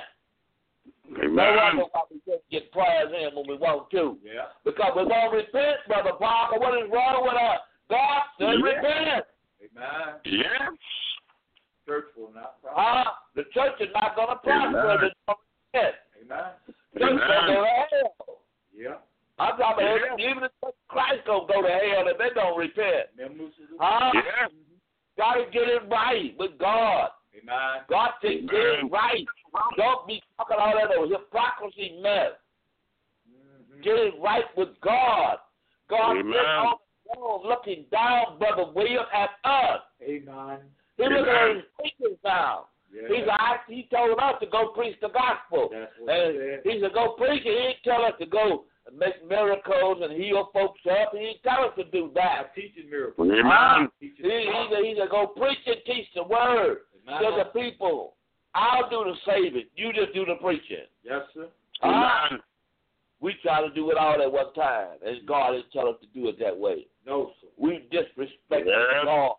[SPEAKER 3] No
[SPEAKER 4] Amen.
[SPEAKER 3] wonder why we just get prayers in when we want to.
[SPEAKER 2] Yeah.
[SPEAKER 3] Because we're going to repent, Brother Parker. What is wrong with us? God said
[SPEAKER 4] Yeah.
[SPEAKER 3] repent.
[SPEAKER 2] Amen.
[SPEAKER 4] Yes.
[SPEAKER 2] Church will not prosper.
[SPEAKER 3] Huh? The church is not going to prosper
[SPEAKER 4] Amen.
[SPEAKER 3] if they don't repent.
[SPEAKER 2] Amen.
[SPEAKER 3] The church going to go to hell.
[SPEAKER 2] Yeah.
[SPEAKER 3] I'm talking about
[SPEAKER 4] Yeah.
[SPEAKER 3] even the church of Christ going to go to hell if they don't repent.
[SPEAKER 2] Members of the
[SPEAKER 3] Huh?
[SPEAKER 4] Yes.
[SPEAKER 3] Got to get it right with God.
[SPEAKER 2] Amen.
[SPEAKER 3] God said get it
[SPEAKER 4] Amen.
[SPEAKER 3] right. Don't be talking all that old hypocrisy mess.
[SPEAKER 2] Mm-hmm.
[SPEAKER 3] Get it right with God. God
[SPEAKER 4] Amen.
[SPEAKER 3] sits on the throne looking down, Brother William, at us.
[SPEAKER 2] Amen.
[SPEAKER 3] He looking at
[SPEAKER 4] Amen.
[SPEAKER 3] his preachers now.
[SPEAKER 2] Yeah.
[SPEAKER 3] He's like, he told us to go preach the gospel.
[SPEAKER 2] That's what
[SPEAKER 3] And
[SPEAKER 2] he said.
[SPEAKER 3] he said, go preach it. He didn't tell us to go and make miracles and heal folks up. He didn't tell us to do that.
[SPEAKER 2] I'm teaching miracles.
[SPEAKER 4] Amen.
[SPEAKER 2] Teaching
[SPEAKER 3] He, he, said, he said, go preach and teach the word to
[SPEAKER 2] Amen.
[SPEAKER 3] the people. I'll do the saving. You just do the preaching.
[SPEAKER 2] Yes, sir.
[SPEAKER 3] Huh?
[SPEAKER 4] Amen.
[SPEAKER 3] We try to do it all at one time, and God didn't tell us to do it that way.
[SPEAKER 2] No, sir.
[SPEAKER 3] We disrespect
[SPEAKER 4] Yeah.
[SPEAKER 3] God.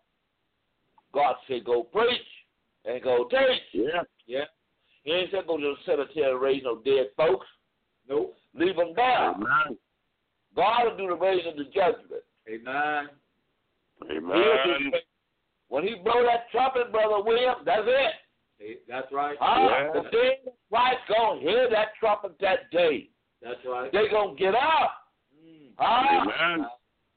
[SPEAKER 3] God said, go preach and go teach.
[SPEAKER 4] Yeah.
[SPEAKER 3] Yeah. He ain't said go to the cemetery and raise no dead folks.
[SPEAKER 2] Nope.
[SPEAKER 3] Leave them down.
[SPEAKER 4] Amen.
[SPEAKER 3] God will do the raising of the judgment.
[SPEAKER 2] Amen.
[SPEAKER 3] He'll do
[SPEAKER 4] Amen.
[SPEAKER 3] the- When he blow that trumpet, Brother William, that's it.
[SPEAKER 2] Hey, that's right.
[SPEAKER 3] Huh?
[SPEAKER 4] Yeah.
[SPEAKER 3] The day Christ gonna hear that trumpet that day.
[SPEAKER 2] That's right.
[SPEAKER 3] They gonna get up.
[SPEAKER 2] Mm.
[SPEAKER 3] Huh?
[SPEAKER 4] Amen.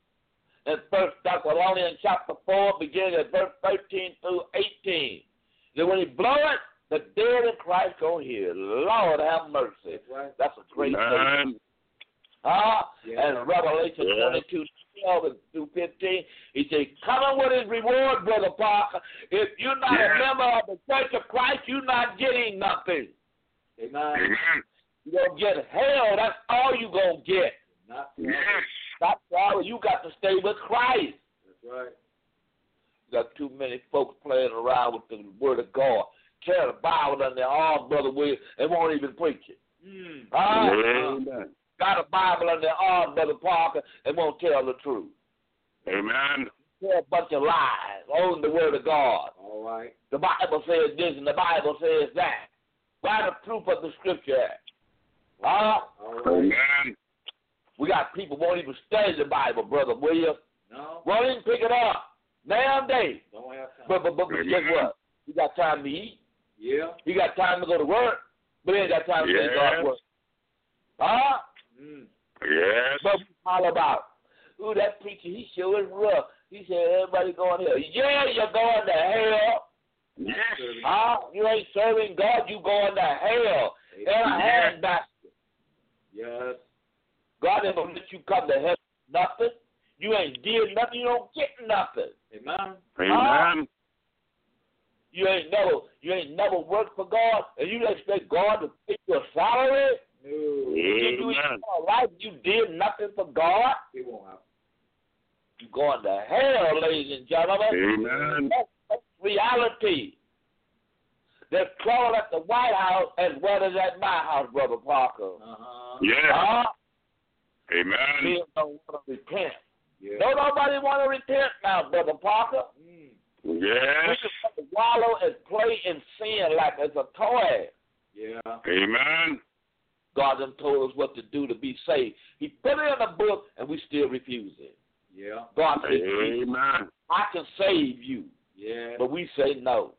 [SPEAKER 3] In First Thessalonians chapter four, beginning at verse thirteen through eighteen. Then when he blow it, the dead in Christ gonna hear. Lord have mercy.
[SPEAKER 2] That's right.
[SPEAKER 3] That's a great thing.
[SPEAKER 4] Amen.
[SPEAKER 3] Huh?
[SPEAKER 2] Yeah.
[SPEAKER 3] And Revelation
[SPEAKER 4] Yeah.
[SPEAKER 3] twenty-two, twelve through fifteen, he said, coming with his reward, Brother Parker. If you're not
[SPEAKER 4] Yeah.
[SPEAKER 3] a member of the Church of Christ, you're not getting nothing.
[SPEAKER 2] Amen.
[SPEAKER 4] Amen.
[SPEAKER 3] You're going to get hell. That's all you're going to get.
[SPEAKER 2] Not
[SPEAKER 4] Yes.
[SPEAKER 3] That's all. You got to stay with Christ.
[SPEAKER 2] That's right.
[SPEAKER 3] You got too many folks playing around with the Word of God. Carry the Bible in their arms, Brother Will, and won't even preach it.
[SPEAKER 2] Mm.
[SPEAKER 3] Huh?
[SPEAKER 4] Amen.
[SPEAKER 3] Got a Bible in their arms, Brother Parker, and won't tell the truth.
[SPEAKER 4] Amen.
[SPEAKER 3] tell a bunch of lies on the word of God.
[SPEAKER 5] All right.
[SPEAKER 3] The Bible says this and the Bible says that. Why the proof of the scripture? Huh?
[SPEAKER 5] All right.
[SPEAKER 4] Amen.
[SPEAKER 3] We got people who won't even study the Bible, Brother William.
[SPEAKER 5] No.
[SPEAKER 3] Won't even pick it up. Nowadays.
[SPEAKER 5] Don't have time.
[SPEAKER 3] But, but, but, but guess what? You got time to eat.
[SPEAKER 5] Yeah.
[SPEAKER 3] You got time to go to work. But you ain't got time to
[SPEAKER 4] Yes.
[SPEAKER 3] do God's work. Huh?
[SPEAKER 5] Mm.
[SPEAKER 4] Yes.
[SPEAKER 3] But we all about, ooh, that preacher, he sure is rough. He said everybody going to hell. Yeah, you're going to hell.
[SPEAKER 4] Yes.
[SPEAKER 3] Huh? You ain't serving God, you going to hell. In a hand basket.
[SPEAKER 5] Yes.
[SPEAKER 3] God ain't gonna let you come to heaven nothing. You ain't did nothing, you don't get nothing.
[SPEAKER 5] Amen.
[SPEAKER 4] Amen.
[SPEAKER 3] You ain't never you ain't never worked for God and you expect God to pay you a salary?
[SPEAKER 5] No.
[SPEAKER 3] Did you
[SPEAKER 4] Amen.
[SPEAKER 3] all right? You did nothing for God?
[SPEAKER 5] It won't happen.
[SPEAKER 3] You going to hell, ladies and gentlemen.
[SPEAKER 4] Amen.
[SPEAKER 3] That's, that's reality. There's trouble at the White House as well as at my house, Brother Parker.
[SPEAKER 5] Uh-huh.
[SPEAKER 4] Yes.
[SPEAKER 3] Huh?
[SPEAKER 4] Amen.
[SPEAKER 3] People don't want to repent.
[SPEAKER 5] Yeah.
[SPEAKER 3] Don't nobody want to repent now, Brother Parker.
[SPEAKER 5] Mm.
[SPEAKER 3] We
[SPEAKER 4] Yes.
[SPEAKER 3] just wallow and play in sin like it's a toy.
[SPEAKER 5] Yeah.
[SPEAKER 4] Amen.
[SPEAKER 3] God done told us what to do to be saved. He put it in a book and we still refuse it.
[SPEAKER 5] Yeah.
[SPEAKER 3] God said,
[SPEAKER 4] Amen.
[SPEAKER 3] I can save you,
[SPEAKER 5] Yeah.
[SPEAKER 3] but we say no.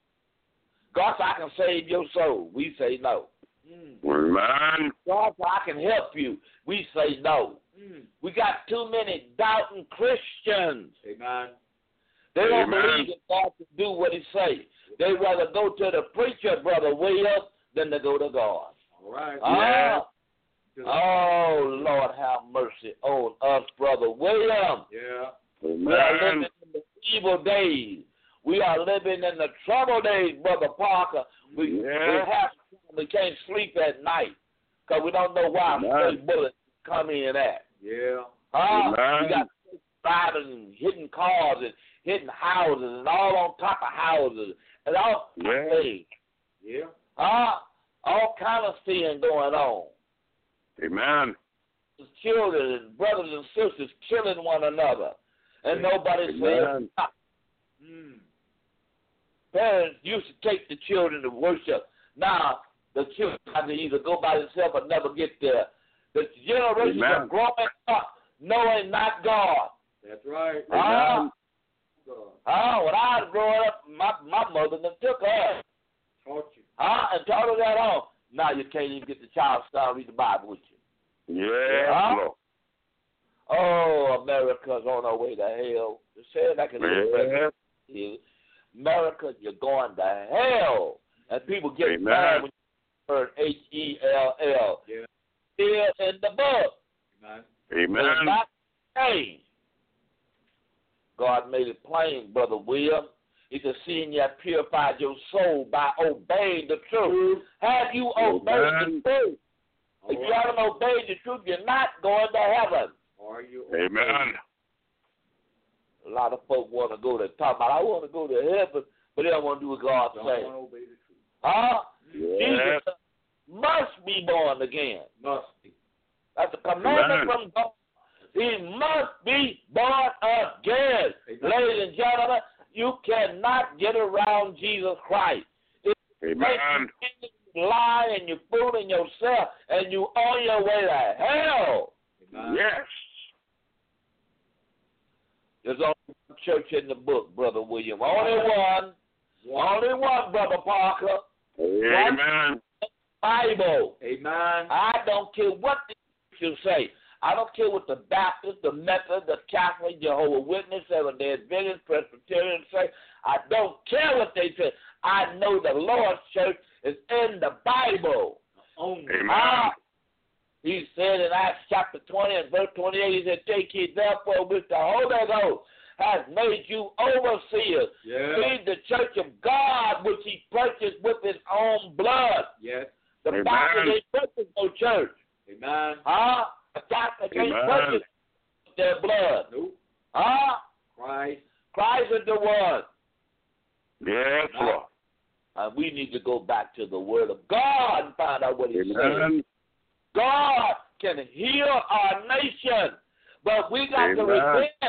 [SPEAKER 3] God said, I can save your soul. We say no.
[SPEAKER 5] Mm.
[SPEAKER 4] Amen.
[SPEAKER 3] God said, I can help you. We say no.
[SPEAKER 5] Mm.
[SPEAKER 3] We got too many doubting Christians.
[SPEAKER 5] Amen.
[SPEAKER 3] They don't
[SPEAKER 4] Amen.
[SPEAKER 3] believe that God can do what he say. They rather go to the preacher, Brother William, than to go to God.
[SPEAKER 5] All right.
[SPEAKER 3] Ah,
[SPEAKER 5] Just-
[SPEAKER 3] oh, Lord, have mercy on us, Brother William.
[SPEAKER 5] Yeah.
[SPEAKER 3] We are living
[SPEAKER 4] Amen.
[SPEAKER 3] in the evil days. We are living in the trouble days, Brother Parker. We, we
[SPEAKER 4] Yeah.
[SPEAKER 3] have we can't sleep at night because we don't know why
[SPEAKER 4] Amen.
[SPEAKER 3] stray bullets come in at.
[SPEAKER 5] Yeah.
[SPEAKER 3] Huh?
[SPEAKER 4] Amen.
[SPEAKER 3] We got driving and hitting cars and hitting houses and all on top of houses and all
[SPEAKER 4] Yeah.
[SPEAKER 3] things.
[SPEAKER 5] Yeah.
[SPEAKER 3] Huh? All kind of sin going on.
[SPEAKER 4] Amen.
[SPEAKER 3] Children and brothers and sisters killing one another. And nobody says
[SPEAKER 4] Amen.
[SPEAKER 3] stop.
[SPEAKER 5] Mm.
[SPEAKER 3] Parents used to take the children to worship. Now, the children have to either go by themselves or never get there. The generations
[SPEAKER 4] Amen.
[SPEAKER 3] are growing up knowing not God.
[SPEAKER 5] That's right.
[SPEAKER 3] Ah,
[SPEAKER 5] God
[SPEAKER 3] ah, when I was growing up, my, my mother done took her
[SPEAKER 5] taught you.
[SPEAKER 3] ah, and taught her that on. Now you can't even get the child to start reading the Bible with you.
[SPEAKER 4] Yes,
[SPEAKER 3] Huh?
[SPEAKER 4] Lord.
[SPEAKER 3] Oh, America's on our way to hell. They said I can
[SPEAKER 4] Yes.
[SPEAKER 3] you. America, you're going to hell. And people get
[SPEAKER 4] Amen.
[SPEAKER 3] mad when you heard H E L L.
[SPEAKER 5] Yeah.
[SPEAKER 3] Still in the book.
[SPEAKER 5] Amen.
[SPEAKER 3] It's
[SPEAKER 4] Amen.
[SPEAKER 3] not changed. God made it plain, Brother William. He said, seeing you have purified your soul by obeying the truth. Have you obeyed
[SPEAKER 4] Amen.
[SPEAKER 3] the truth? If
[SPEAKER 5] All
[SPEAKER 3] you haven't obeyed the truth, you're not going to heaven.
[SPEAKER 5] Are you?
[SPEAKER 4] Amen.
[SPEAKER 3] A lot of folk want to go to talk about, I want to go to heaven, but they don't want to do what God
[SPEAKER 5] Don't
[SPEAKER 3] says.
[SPEAKER 5] want to obey the truth.
[SPEAKER 3] Huh?
[SPEAKER 4] Yes.
[SPEAKER 3] Jesus must be born again.
[SPEAKER 5] Must be.
[SPEAKER 3] That's a commandment
[SPEAKER 4] Amen.
[SPEAKER 3] from God. He must be born again.
[SPEAKER 5] Amen.
[SPEAKER 3] Ladies and gentlemen, you cannot get around Jesus Christ. If you
[SPEAKER 4] Amen.
[SPEAKER 3] you lie and you're fooling yourself and you on your way to hell.
[SPEAKER 5] Amen.
[SPEAKER 4] Yes.
[SPEAKER 3] There's only one church in the book, Brother William. Only one. Only one, Brother Parker.
[SPEAKER 4] Amen.
[SPEAKER 3] Bible.
[SPEAKER 5] Amen.
[SPEAKER 3] I don't care what the you say. I don't care what the Baptist, the Methodist, the Catholic, Jehovah's Witness, Seventh-day Adventist, Presbyterian say. I don't care what they say. I know the Lord's church is in the Bible.
[SPEAKER 5] Only.
[SPEAKER 4] Amen.
[SPEAKER 3] Ah, he said in Acts chapter twenty and verse twenty-eight, he said, take ye therefore with the Holy Ghost has made you overseers.
[SPEAKER 5] Yeah.
[SPEAKER 3] Feed the church of God, which he purchased with his own blood.
[SPEAKER 5] Yes.
[SPEAKER 3] The
[SPEAKER 4] Amen.
[SPEAKER 3] Baptist ain't purchased no church.
[SPEAKER 5] Amen.
[SPEAKER 3] Huh? The Catholic ain't
[SPEAKER 4] Amen.
[SPEAKER 3] purchased their blood.
[SPEAKER 5] Nope.
[SPEAKER 3] Huh?
[SPEAKER 5] Christ.
[SPEAKER 3] Christ is the one.
[SPEAKER 4] Yes, Lord.
[SPEAKER 3] And we need to go back to the Word of God and find out what He says.
[SPEAKER 4] Amen.
[SPEAKER 3] God can heal our nation, but we got to
[SPEAKER 4] Amen.
[SPEAKER 3] repent.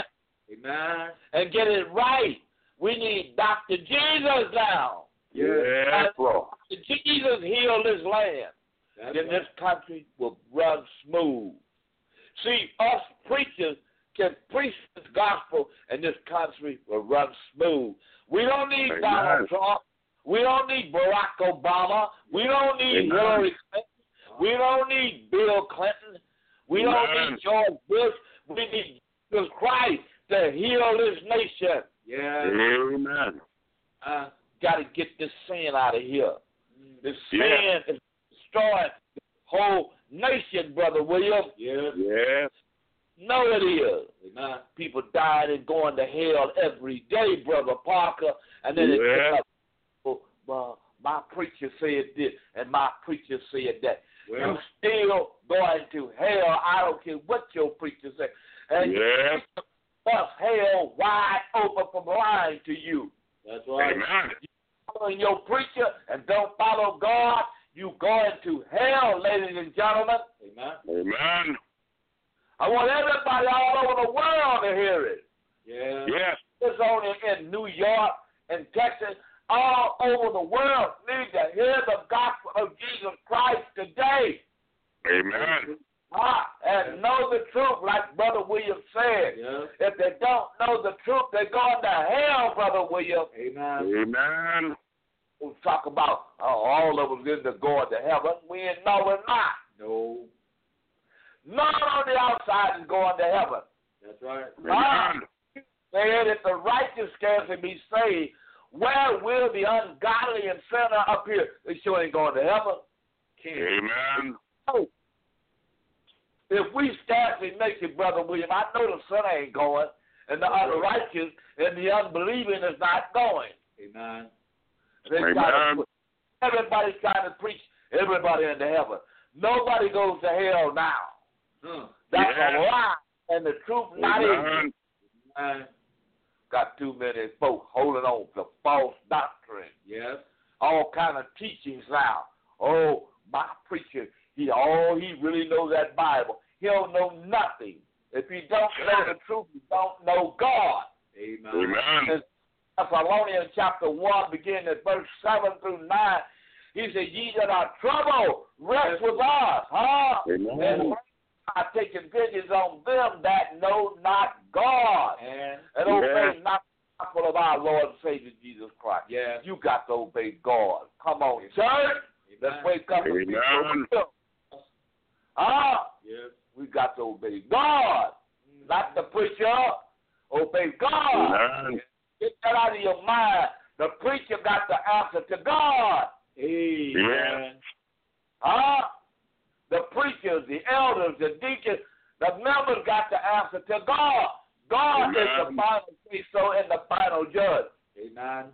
[SPEAKER 5] Amen.
[SPEAKER 3] and get it right. We need Doctor Jesus now.
[SPEAKER 4] Yes, Lord.
[SPEAKER 3] Doctor Jesus heal this land.
[SPEAKER 5] That's
[SPEAKER 3] Then
[SPEAKER 5] right.
[SPEAKER 3] this country will run smooth. See, us preachers can preach this gospel, and this country will run smooth. We don't need
[SPEAKER 4] Amen.
[SPEAKER 3] Donald Trump. We don't need Barack Obama. We don't need
[SPEAKER 4] Amen.
[SPEAKER 3] Hillary Clinton. We don't need Bill Clinton. We don't
[SPEAKER 4] Amen.
[SPEAKER 3] need George Bush. We need Jesus Christ to heal this nation.
[SPEAKER 5] Yeah.
[SPEAKER 4] Amen.
[SPEAKER 3] Uh, Got to get this sin out of here. This sin
[SPEAKER 4] Yeah.
[SPEAKER 3] is destroying the whole nation, Brother William.
[SPEAKER 5] Yeah.
[SPEAKER 4] Yes.
[SPEAKER 3] No, it is.
[SPEAKER 5] Amen.
[SPEAKER 3] People dying and going to hell every day, Brother Parker. And then
[SPEAKER 4] Yeah.
[SPEAKER 3] it's like, well, my preacher said this and my preacher said that.
[SPEAKER 5] Well,
[SPEAKER 3] You still going to hell. I don't care what your preacher said. And
[SPEAKER 4] Yes.
[SPEAKER 3] thus hell wide open from lying to you.
[SPEAKER 5] that's right.
[SPEAKER 4] Amen.
[SPEAKER 3] Following your preacher and don't follow God, you going to hell, ladies and gentlemen.
[SPEAKER 5] Amen.
[SPEAKER 4] Amen.
[SPEAKER 3] I want everybody all over the world to hear it.
[SPEAKER 5] Yeah.
[SPEAKER 4] Yes.
[SPEAKER 3] It's only in New York and Texas, all over the world need to hear the gospel of Jesus Christ today.
[SPEAKER 4] Amen.
[SPEAKER 3] Ah, and know the truth, like Brother William said.
[SPEAKER 5] Yeah.
[SPEAKER 3] If they don't know the truth, they're going to hell, Brother William.
[SPEAKER 5] Amen.
[SPEAKER 4] Amen.
[SPEAKER 3] We talk about oh, all of us in the going to heaven. We ain't know we're not.
[SPEAKER 5] No.
[SPEAKER 3] None on the outside is going to heaven.
[SPEAKER 5] That's right.
[SPEAKER 3] Ah,
[SPEAKER 4] Amen.
[SPEAKER 3] said if the righteous scarcely be saved, where will the ungodly and sinner appear? They sure ain't going to heaven.
[SPEAKER 4] Amen.
[SPEAKER 3] No. If we scarcely make it, Brother William, I know the sinner ain't going, and the unrighteous and the unbelieving is not going.
[SPEAKER 5] Amen.
[SPEAKER 3] They try to
[SPEAKER 4] Amen.
[SPEAKER 3] put, everybody's trying to preach everybody into heaven. Nobody goes to hell now.
[SPEAKER 5] Huh.
[SPEAKER 3] That's
[SPEAKER 4] Yeah.
[SPEAKER 3] a lie, and the truth not in you.
[SPEAKER 4] Amen.
[SPEAKER 5] Amen.
[SPEAKER 3] Got too many folks holding on to false doctrine.
[SPEAKER 5] Yes.
[SPEAKER 3] All kind of teachings now. Oh, my preacher, he all he really knows that Bible. He don't know nothing. If he don't know the truth, he don't know God.
[SPEAKER 5] Amen.
[SPEAKER 4] Amen.
[SPEAKER 3] Thessalonians chapter one, beginning at verse seven through nine, he said, ye that are troubled, rest with us, huh?
[SPEAKER 4] Amen.
[SPEAKER 3] And are taking vengeance on them that know not God,
[SPEAKER 5] And
[SPEAKER 3] and obey not the gospel of our Lord and Savior Jesus Christ.
[SPEAKER 5] yes.
[SPEAKER 3] You got to obey God. Come on, church. Let's
[SPEAKER 5] Amen.
[SPEAKER 3] wake up and be
[SPEAKER 4] Amen.
[SPEAKER 3] so. Ah,
[SPEAKER 5] Yes.
[SPEAKER 3] we got to obey God, not the preacher. Obey God.
[SPEAKER 4] Amen.
[SPEAKER 3] Get that out of your mind. The preacher got the answer to God.
[SPEAKER 5] Amen.
[SPEAKER 3] Huh? The preachers, the elders, the deacons, the members got the answer to God. God is the
[SPEAKER 4] Amen.
[SPEAKER 3] final say so and the final judge.
[SPEAKER 5] Amen.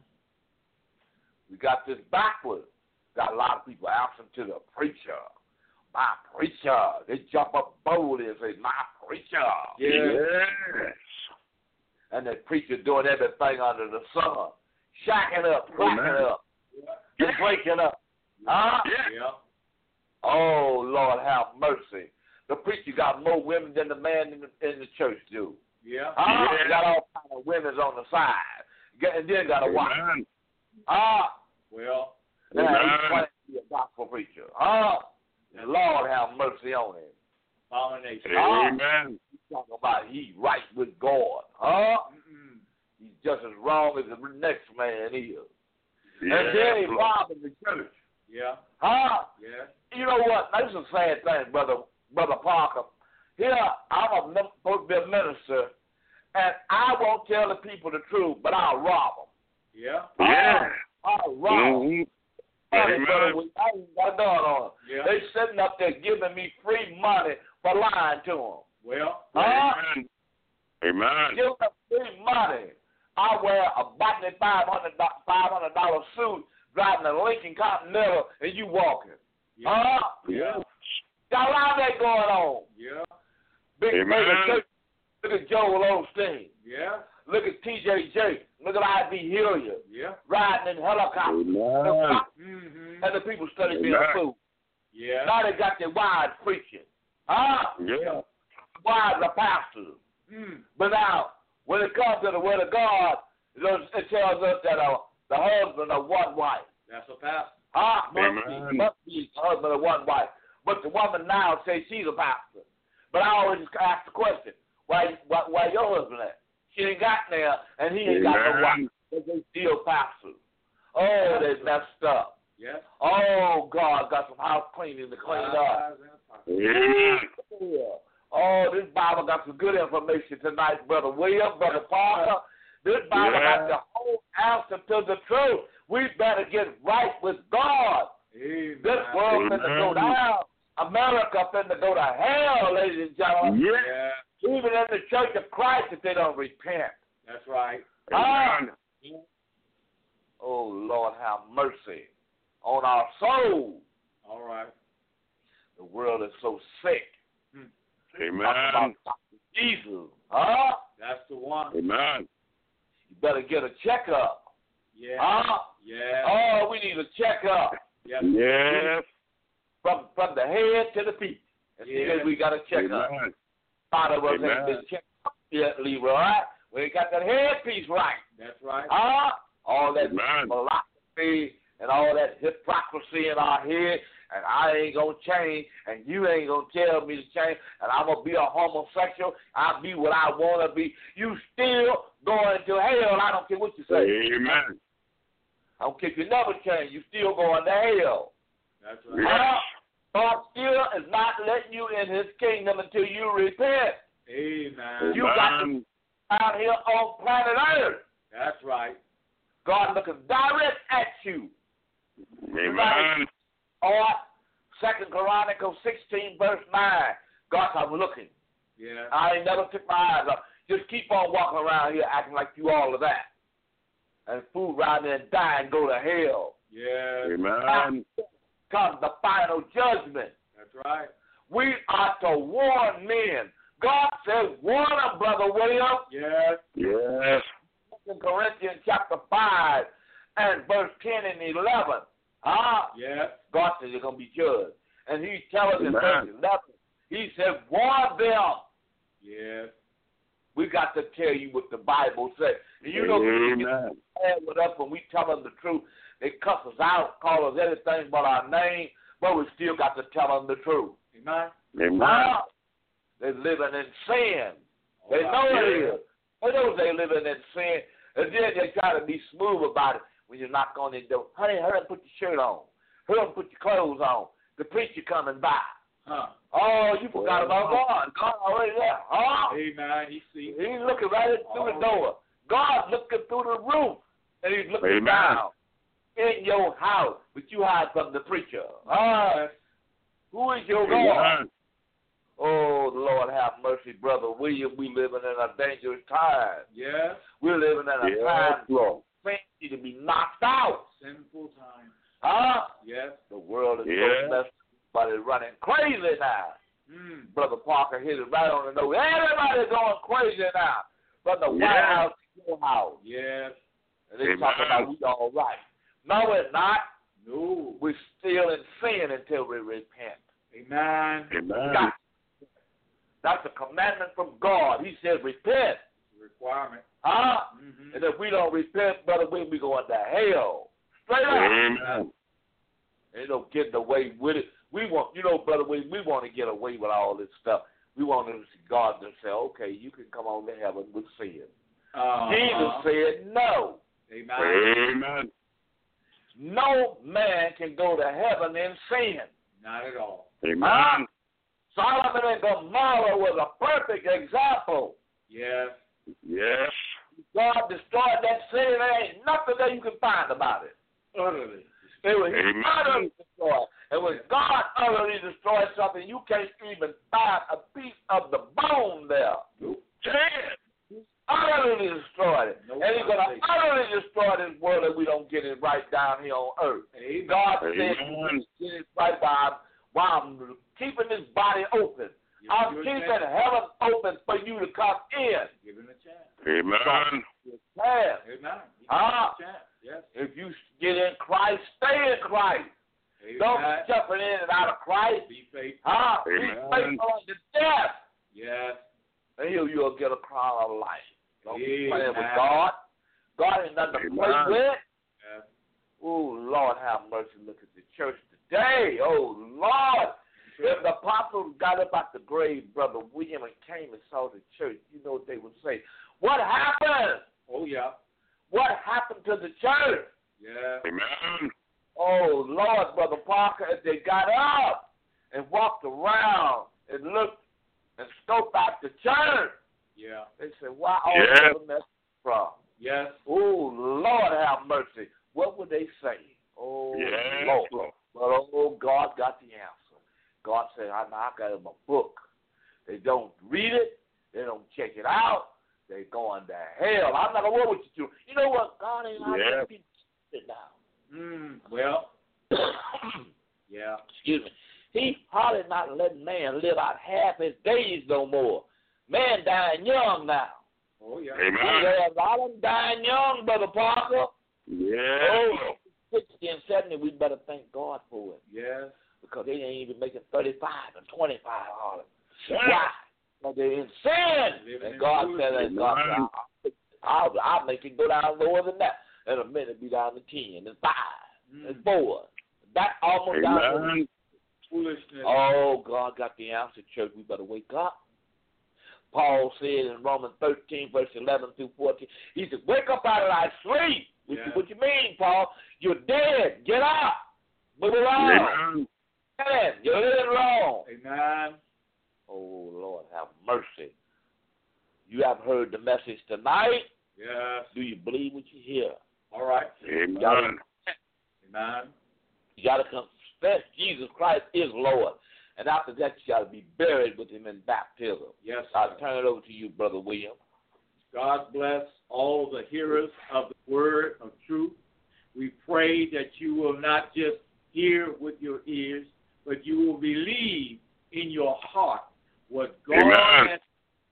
[SPEAKER 3] We got this backwards. Got a lot of people answering to the preacher. My preacher. They jump up boldly and say, my preacher.
[SPEAKER 5] Yes.
[SPEAKER 4] Yes.
[SPEAKER 3] And the preacher doing everything under the sun. Shacking up, cracking
[SPEAKER 4] Amen.
[SPEAKER 3] up, and breaking up. Huh?
[SPEAKER 4] Yeah.
[SPEAKER 5] Yeah.
[SPEAKER 3] Oh, Lord, have mercy. The preacher got more women than the man in the, in the church do.
[SPEAKER 5] Yeah.
[SPEAKER 3] Ah,
[SPEAKER 4] Yeah.
[SPEAKER 3] got all kind of women on the side. Get- And then got a wife.
[SPEAKER 4] Amen.
[SPEAKER 3] Ah,
[SPEAKER 5] Well.
[SPEAKER 3] now he's
[SPEAKER 4] Amen.
[SPEAKER 3] trying to be a gospel preacher. Ah, and Lord have mercy on him.
[SPEAKER 5] Abomination.
[SPEAKER 4] Amen.
[SPEAKER 3] He's talking about he right with God. Huh?
[SPEAKER 5] Mm-mm.
[SPEAKER 3] He's just as wrong as the next man is.
[SPEAKER 4] Yes.
[SPEAKER 3] And then he robbing the church.
[SPEAKER 5] Yeah.
[SPEAKER 3] Huh?
[SPEAKER 5] Yes.
[SPEAKER 3] You know what? This is a sad thing, brother, brother Parker. Here, I'm a, mem- supposed to be a minister, and I won't tell the people the truth, but I'll rob them.
[SPEAKER 5] Yeah.
[SPEAKER 4] Yeah.
[SPEAKER 3] I'll rob them.
[SPEAKER 4] Mhm.
[SPEAKER 3] Money, brother,
[SPEAKER 4] Amen.
[SPEAKER 3] we- I ain't got a gun on them.
[SPEAKER 5] Yeah.
[SPEAKER 3] They sitting up there giving me free money for lying to them.
[SPEAKER 5] Well.
[SPEAKER 3] Huh?
[SPEAKER 4] Amen. Amen.
[SPEAKER 3] Give them free money. I wear a Botany five hundred dollars suit, driving a Lincoln Continental, and you walking.
[SPEAKER 5] Yeah.
[SPEAKER 3] Huh?
[SPEAKER 5] Yeah.
[SPEAKER 3] Got a lot of that going on.
[SPEAKER 5] Yeah.
[SPEAKER 3] Big
[SPEAKER 4] Amen.
[SPEAKER 3] mega church. Look at Joel Osteen.
[SPEAKER 5] Yeah.
[SPEAKER 3] Look at T J J. Look at I B Hilliard
[SPEAKER 5] Yeah.
[SPEAKER 3] riding in helicopters.
[SPEAKER 4] Amen.
[SPEAKER 5] Mm-hmm.
[SPEAKER 3] And the people study being a
[SPEAKER 4] Amen.
[SPEAKER 3] fool.
[SPEAKER 5] Yeah.
[SPEAKER 3] Now they got their wives preaching. Huh?
[SPEAKER 4] Yeah.
[SPEAKER 3] Wives are pastors.
[SPEAKER 5] Mm.
[SPEAKER 3] But now, when it comes to the word of God, it tells us that uh, the husband of one wife.
[SPEAKER 5] That's a pastor.
[SPEAKER 3] Ah, must
[SPEAKER 4] Amen.
[SPEAKER 3] be, must be the husband of one wife. But the woman now says she's a pastor. But I always ask the question, why, why, why your husband at? She ain't got there, and he ain't got no wife. But they still pastors. Oh, they messed up.
[SPEAKER 5] Yes.
[SPEAKER 3] Oh, God, got some house cleaning to clean up.
[SPEAKER 4] Amen.
[SPEAKER 3] Yeah. Oh, this Bible got some good information tonight, Brother William, Brother Parker. This Bible
[SPEAKER 4] Yeah.
[SPEAKER 3] got the whole answer to the truth. We better get right with God.
[SPEAKER 5] Amen.
[SPEAKER 3] This world
[SPEAKER 4] Amen.
[SPEAKER 3] finna go down. America finna go to hell, ladies and gentlemen.
[SPEAKER 4] Yeah.
[SPEAKER 5] Yeah.
[SPEAKER 3] Even in the Church of Christ, if they don't repent.
[SPEAKER 5] That's right.
[SPEAKER 4] Amen.
[SPEAKER 3] Oh, Lord, have mercy on our souls.
[SPEAKER 5] All right.
[SPEAKER 3] The world is so sick.
[SPEAKER 4] Amen.
[SPEAKER 3] Talk about Jesus. Huh?
[SPEAKER 5] That's the one.
[SPEAKER 4] Amen.
[SPEAKER 3] You better get a checkup.
[SPEAKER 5] Yeah.
[SPEAKER 3] Huh?
[SPEAKER 5] Yeah.
[SPEAKER 3] Oh, we need a checkup
[SPEAKER 5] Yes.
[SPEAKER 4] Yes.
[SPEAKER 3] from from the head to the feet. And
[SPEAKER 5] Yeah.
[SPEAKER 3] see, we got a checkup.
[SPEAKER 4] Amen.
[SPEAKER 3] A lot of us
[SPEAKER 4] Amen.
[SPEAKER 3] ain't been checked up yet, Leroy. We ain't got that headpiece right.
[SPEAKER 5] That's right.
[SPEAKER 3] Huh? All that
[SPEAKER 4] Amen.
[SPEAKER 3] philosophy and all that hypocrisy in our head, and I ain't gonna change, and you ain't gonna tell me to change, and I'm gonna be a homosexual. I'll be what I wanna be. You still going to hell. I don't care what you say.
[SPEAKER 4] Amen.
[SPEAKER 3] I don't care if you never change. You still going to hell.
[SPEAKER 5] That's right.
[SPEAKER 3] Huh? God still is not letting you in His kingdom until you repent.
[SPEAKER 5] Amen.
[SPEAKER 3] You got to
[SPEAKER 4] Amen.
[SPEAKER 3] out here on planet Earth.
[SPEAKER 5] That's right.
[SPEAKER 3] God looking direct at you.
[SPEAKER 4] Amen.
[SPEAKER 3] Or Second Chronicles sixteen, verse nine. God, I'm looking.
[SPEAKER 5] Yeah.
[SPEAKER 3] I ain't never took my eyes off. Just keep on walking around here acting like you all of that. And fool around there and die and go to hell.
[SPEAKER 5] Yeah.
[SPEAKER 4] Amen.
[SPEAKER 3] Comes the final judgment.
[SPEAKER 5] That's right.
[SPEAKER 3] We are to warn men. God says, warn them, Brother William.
[SPEAKER 5] Yes.
[SPEAKER 4] Yes.
[SPEAKER 3] In Corinthians chapter five and verse ten and eleven. Ah,
[SPEAKER 5] Yes.
[SPEAKER 3] God says you're going to be judged. And He tells us in
[SPEAKER 4] Amen.
[SPEAKER 3] verse eleven, He said, warn them.
[SPEAKER 5] Yes.
[SPEAKER 3] We got to tell you what the Bible says. And you know, when you get
[SPEAKER 4] Amen.
[SPEAKER 3] mad with us when we tell them the truth, they cuss us out, call us anything but our name, but we still got to tell them the truth.
[SPEAKER 5] Amen.
[SPEAKER 4] Amen.
[SPEAKER 3] Ah, they're living in sin. They know it is. They know they living in sin. And then they try to be smooth about it when you knock on their door. Honey, hurry and put your shirt on. Hurry and put your clothes on. The preacher coming by.
[SPEAKER 5] Huh.
[SPEAKER 3] Oh, you forgot about God. God already there. Huh?
[SPEAKER 5] Amen. He sees.
[SPEAKER 3] He's looking right through the door. God looking through the roof. And He's looking
[SPEAKER 4] Amen.
[SPEAKER 3] down in your house. But you hide from the preacher. Ah, who is your God?
[SPEAKER 4] Amen.
[SPEAKER 3] Oh, the Lord have mercy, Brother William. We living in a dangerous time.
[SPEAKER 5] Yes.
[SPEAKER 3] We're living in a
[SPEAKER 4] Yes,
[SPEAKER 3] time
[SPEAKER 4] Lord.
[SPEAKER 3] for to be knocked out.
[SPEAKER 5] Sinful time.
[SPEAKER 3] Huh?
[SPEAKER 5] Yes.
[SPEAKER 3] The world is
[SPEAKER 4] Yes.
[SPEAKER 3] so messed up, but it's running crazy now.
[SPEAKER 5] Mm.
[SPEAKER 3] Brother Parker hit it right on the nose. Everybody's going crazy now. From the White
[SPEAKER 4] Yes.
[SPEAKER 3] House to your house.
[SPEAKER 5] Yes.
[SPEAKER 3] And they
[SPEAKER 4] Amen.
[SPEAKER 3] talking about we all right. No, it's not.
[SPEAKER 5] No.
[SPEAKER 3] We're still in sin until we repent.
[SPEAKER 5] Amen.
[SPEAKER 4] Amen.
[SPEAKER 3] Got- That's a commandment from God. He says repent.
[SPEAKER 5] Requirement.
[SPEAKER 3] Huh?
[SPEAKER 5] Mm-hmm.
[SPEAKER 3] And if we don't repent, brother, we'll be going to hell. Straight up.
[SPEAKER 4] Amen.
[SPEAKER 3] Ain't no getting away with it. We want, you know, brother, we, we want to get away with all this stuff. We want to see God to say, okay, you can come on to heaven with sin.
[SPEAKER 5] Uh-huh.
[SPEAKER 3] Jesus said no.
[SPEAKER 5] Amen.
[SPEAKER 4] Amen.
[SPEAKER 3] No man can go to heaven in sin.
[SPEAKER 5] Not at all.
[SPEAKER 4] Amen.
[SPEAKER 3] Solomon and Gomorrah was a perfect example.
[SPEAKER 5] Yes.
[SPEAKER 4] Yes.
[SPEAKER 3] God destroyed that city. There ain't nothing that you can find about it.
[SPEAKER 5] Utterly.
[SPEAKER 3] It was
[SPEAKER 4] Amen.
[SPEAKER 3] utterly destroyed. And when God utterly destroys something, you can't even find a piece of the bone there.
[SPEAKER 4] Yes.
[SPEAKER 3] Utterly destroyed it.
[SPEAKER 5] No
[SPEAKER 3] and He's going to
[SPEAKER 5] foundation.
[SPEAKER 3] utterly destroy this world if we don't get it right down here on earth.
[SPEAKER 5] Amen.
[SPEAKER 3] God said,
[SPEAKER 4] Amen.
[SPEAKER 3] get it right while I'm, while I'm keeping this body open.
[SPEAKER 5] Give
[SPEAKER 3] I'm
[SPEAKER 5] you a
[SPEAKER 3] keeping
[SPEAKER 5] chance.
[SPEAKER 3] heaven open for you to come in.
[SPEAKER 5] Give him a chance.
[SPEAKER 4] Amen.
[SPEAKER 3] Yeah.
[SPEAKER 5] Amen. He
[SPEAKER 3] Ah.
[SPEAKER 5] gives you a chance. Yes.
[SPEAKER 3] If you get in Christ, stay in Christ. Don't
[SPEAKER 5] Amen.
[SPEAKER 3] be jumping in and out of Christ.
[SPEAKER 5] Be faithful.
[SPEAKER 3] Huh? Be
[SPEAKER 4] Amen.
[SPEAKER 3] faithful unto death.
[SPEAKER 5] Yes.
[SPEAKER 3] And you, you'll get a crown of life. Don't be playing with God. God ain't nothing to play with.
[SPEAKER 5] Yeah.
[SPEAKER 3] Oh, Lord, have mercy. Look at the church today. Oh, Lord. If the apostles got up out the grave, Brother William, and came and saw the church, you know what they would say? What happened?
[SPEAKER 5] Oh, yeah.
[SPEAKER 3] What happened to the church?
[SPEAKER 5] Yeah.
[SPEAKER 4] Amen.
[SPEAKER 3] Oh, Lord, Brother Parker, if they got up and walked around and looked and scoped out the church,
[SPEAKER 5] Yeah.
[SPEAKER 3] they said, why all
[SPEAKER 4] Yeah.
[SPEAKER 3] the mess from?
[SPEAKER 5] Yes.
[SPEAKER 3] Oh, Lord, have mercy. What would they say? Oh,
[SPEAKER 4] Yes,
[SPEAKER 3] Lord.
[SPEAKER 4] Lord.
[SPEAKER 3] But, oh, God got the answer. God said, I, I got it in my book. They don't read it. They don't check it out. They going to hell. I'm not going to worry with you two. You know what? God ain't like
[SPEAKER 4] Yeah.
[SPEAKER 3] that people sit down.
[SPEAKER 5] Mm, well, yeah.
[SPEAKER 3] Excuse me. He hardly not letting man live out half his days no more. Man dying young now.
[SPEAKER 5] Oh, yeah.
[SPEAKER 4] Amen.
[SPEAKER 3] There's a lot of them dying young, Brother Parker.
[SPEAKER 4] Yes,
[SPEAKER 3] Oh,
[SPEAKER 4] Lord.
[SPEAKER 3] sixty and seventy, we better thank God for it.
[SPEAKER 5] Yes.
[SPEAKER 3] Because they ain't even making thirty-five and twenty-five dollars.
[SPEAKER 4] Yeah.
[SPEAKER 3] Why? Because they're in sin.
[SPEAKER 5] Living
[SPEAKER 3] And
[SPEAKER 5] in
[SPEAKER 3] God
[SPEAKER 5] foolishness.
[SPEAKER 3] said, and God said, I'll, I'll, I'll make it go down lower than that. In a minute, be down to ten and five
[SPEAKER 5] Mm.
[SPEAKER 3] and four. That almost down to
[SPEAKER 4] Amen.
[SPEAKER 5] Foolishness.
[SPEAKER 3] Oh, God got the answer, church. We better wake up. Paul said in Romans thirteen, verse eleven through fourteen, he said, wake up out of thy sleep. What,
[SPEAKER 5] Yeah.
[SPEAKER 3] you, what you mean, Paul? You're dead. Get up. Move around.
[SPEAKER 4] Amen.
[SPEAKER 3] Get in. You're living wrong.
[SPEAKER 5] Amen.
[SPEAKER 3] Oh, Lord, have mercy. You have heard the message tonight.
[SPEAKER 5] Yes.
[SPEAKER 3] Do you believe what you hear?
[SPEAKER 5] All right.
[SPEAKER 4] Amen.
[SPEAKER 5] Amen.
[SPEAKER 3] You got to confess Jesus Christ is Lord. And after that, you got to be buried with him in baptism.
[SPEAKER 5] Yes.
[SPEAKER 3] I'll turn it over to you, Brother William.
[SPEAKER 5] God bless all the hearers of the word of truth. We pray that you will not just hear with your ears, but you will believe in your heart what God
[SPEAKER 4] Amen.
[SPEAKER 5] has,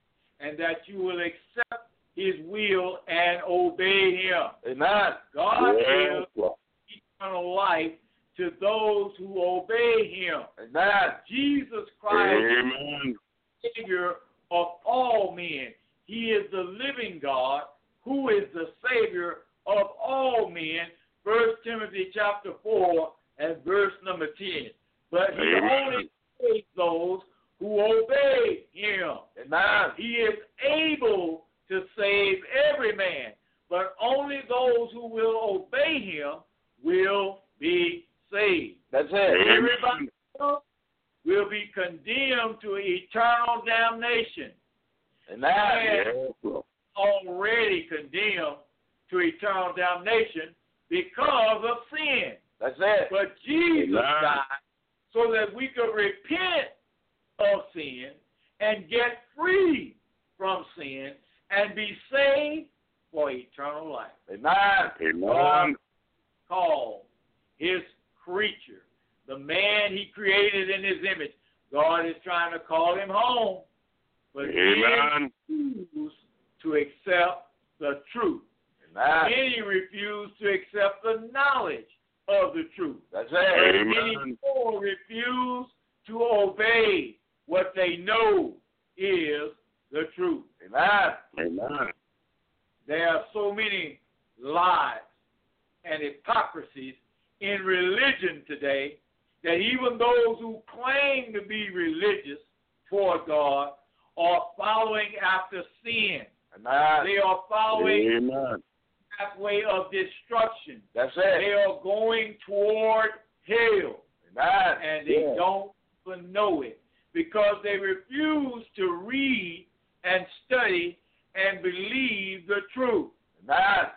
[SPEAKER 5] and that you will accept his will and obey him.
[SPEAKER 3] Amen.
[SPEAKER 5] God
[SPEAKER 4] Yes,
[SPEAKER 5] gives
[SPEAKER 4] Lord.
[SPEAKER 5] eternal life to those who obey him.
[SPEAKER 3] Amen.
[SPEAKER 5] Jesus Christ
[SPEAKER 4] Amen.
[SPEAKER 5] is the Savior of all men. He is the living God who is the Savior of all men. First Timothy chapter four and verse number ten. But he
[SPEAKER 4] Amen.
[SPEAKER 5] only saves those who obey him.
[SPEAKER 3] Amen.
[SPEAKER 5] He is able to save every man, but only those who will obey him will be saved.
[SPEAKER 3] That's it.
[SPEAKER 5] Everybody else will be condemned to eternal damnation.
[SPEAKER 3] Amen.
[SPEAKER 4] Yes, Lord.
[SPEAKER 5] Already condemned to eternal damnation because of sin.
[SPEAKER 3] That's it.
[SPEAKER 5] But Jesus
[SPEAKER 4] Amen.
[SPEAKER 5] died so that we could repent of sin and get free from sin and be saved for eternal life.
[SPEAKER 3] Amen.
[SPEAKER 4] Amen.
[SPEAKER 5] Called his creature, the man he created in his image. God is trying to call him home, but
[SPEAKER 4] Amen.
[SPEAKER 5] he refused to accept the truth.
[SPEAKER 3] Amen.
[SPEAKER 5] Many refuse to accept the knowledge of the truth.
[SPEAKER 3] That's
[SPEAKER 5] But
[SPEAKER 3] it.
[SPEAKER 5] many
[SPEAKER 4] Amen.
[SPEAKER 5] more refuse to obey what they know is the truth.
[SPEAKER 3] Amen.
[SPEAKER 4] Amen.
[SPEAKER 5] There are so many lies and hypocrisies in religion today that even those who claim to be religious toward God are following after sin.
[SPEAKER 3] Amen.
[SPEAKER 5] They are following
[SPEAKER 4] Amen.
[SPEAKER 5] the pathway of destruction.
[SPEAKER 3] That's
[SPEAKER 5] They
[SPEAKER 3] it.
[SPEAKER 5] are going toward hell,
[SPEAKER 3] Amen.
[SPEAKER 5] and they
[SPEAKER 4] Yeah.
[SPEAKER 5] don't even know it because they refuse to read and study and believe the truth.
[SPEAKER 3] Amen.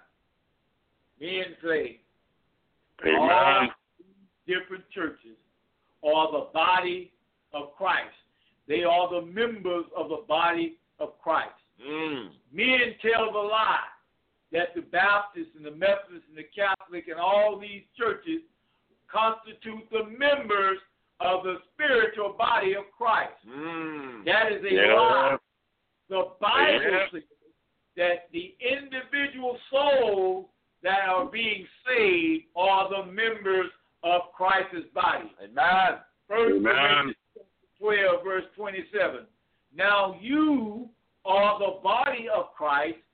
[SPEAKER 5] Men say
[SPEAKER 4] Amen.
[SPEAKER 5] all different churches are the body of Christ. They are the members of the body of Christ.
[SPEAKER 3] Mm.
[SPEAKER 5] Men tell the lie that the Baptists and the Methodists and the Catholic and all these churches constitute the members of the spiritual body of Christ.
[SPEAKER 3] Mm.
[SPEAKER 5] That is a
[SPEAKER 4] Yeah.
[SPEAKER 5] lie. The Bible
[SPEAKER 4] Yeah.
[SPEAKER 5] says that the individual souls that are being saved are the members of Christ's body.
[SPEAKER 3] Amen.
[SPEAKER 5] First
[SPEAKER 4] Amen.
[SPEAKER 5] Corinthians twelve, verse twenty-seven. Now you are the body of Christ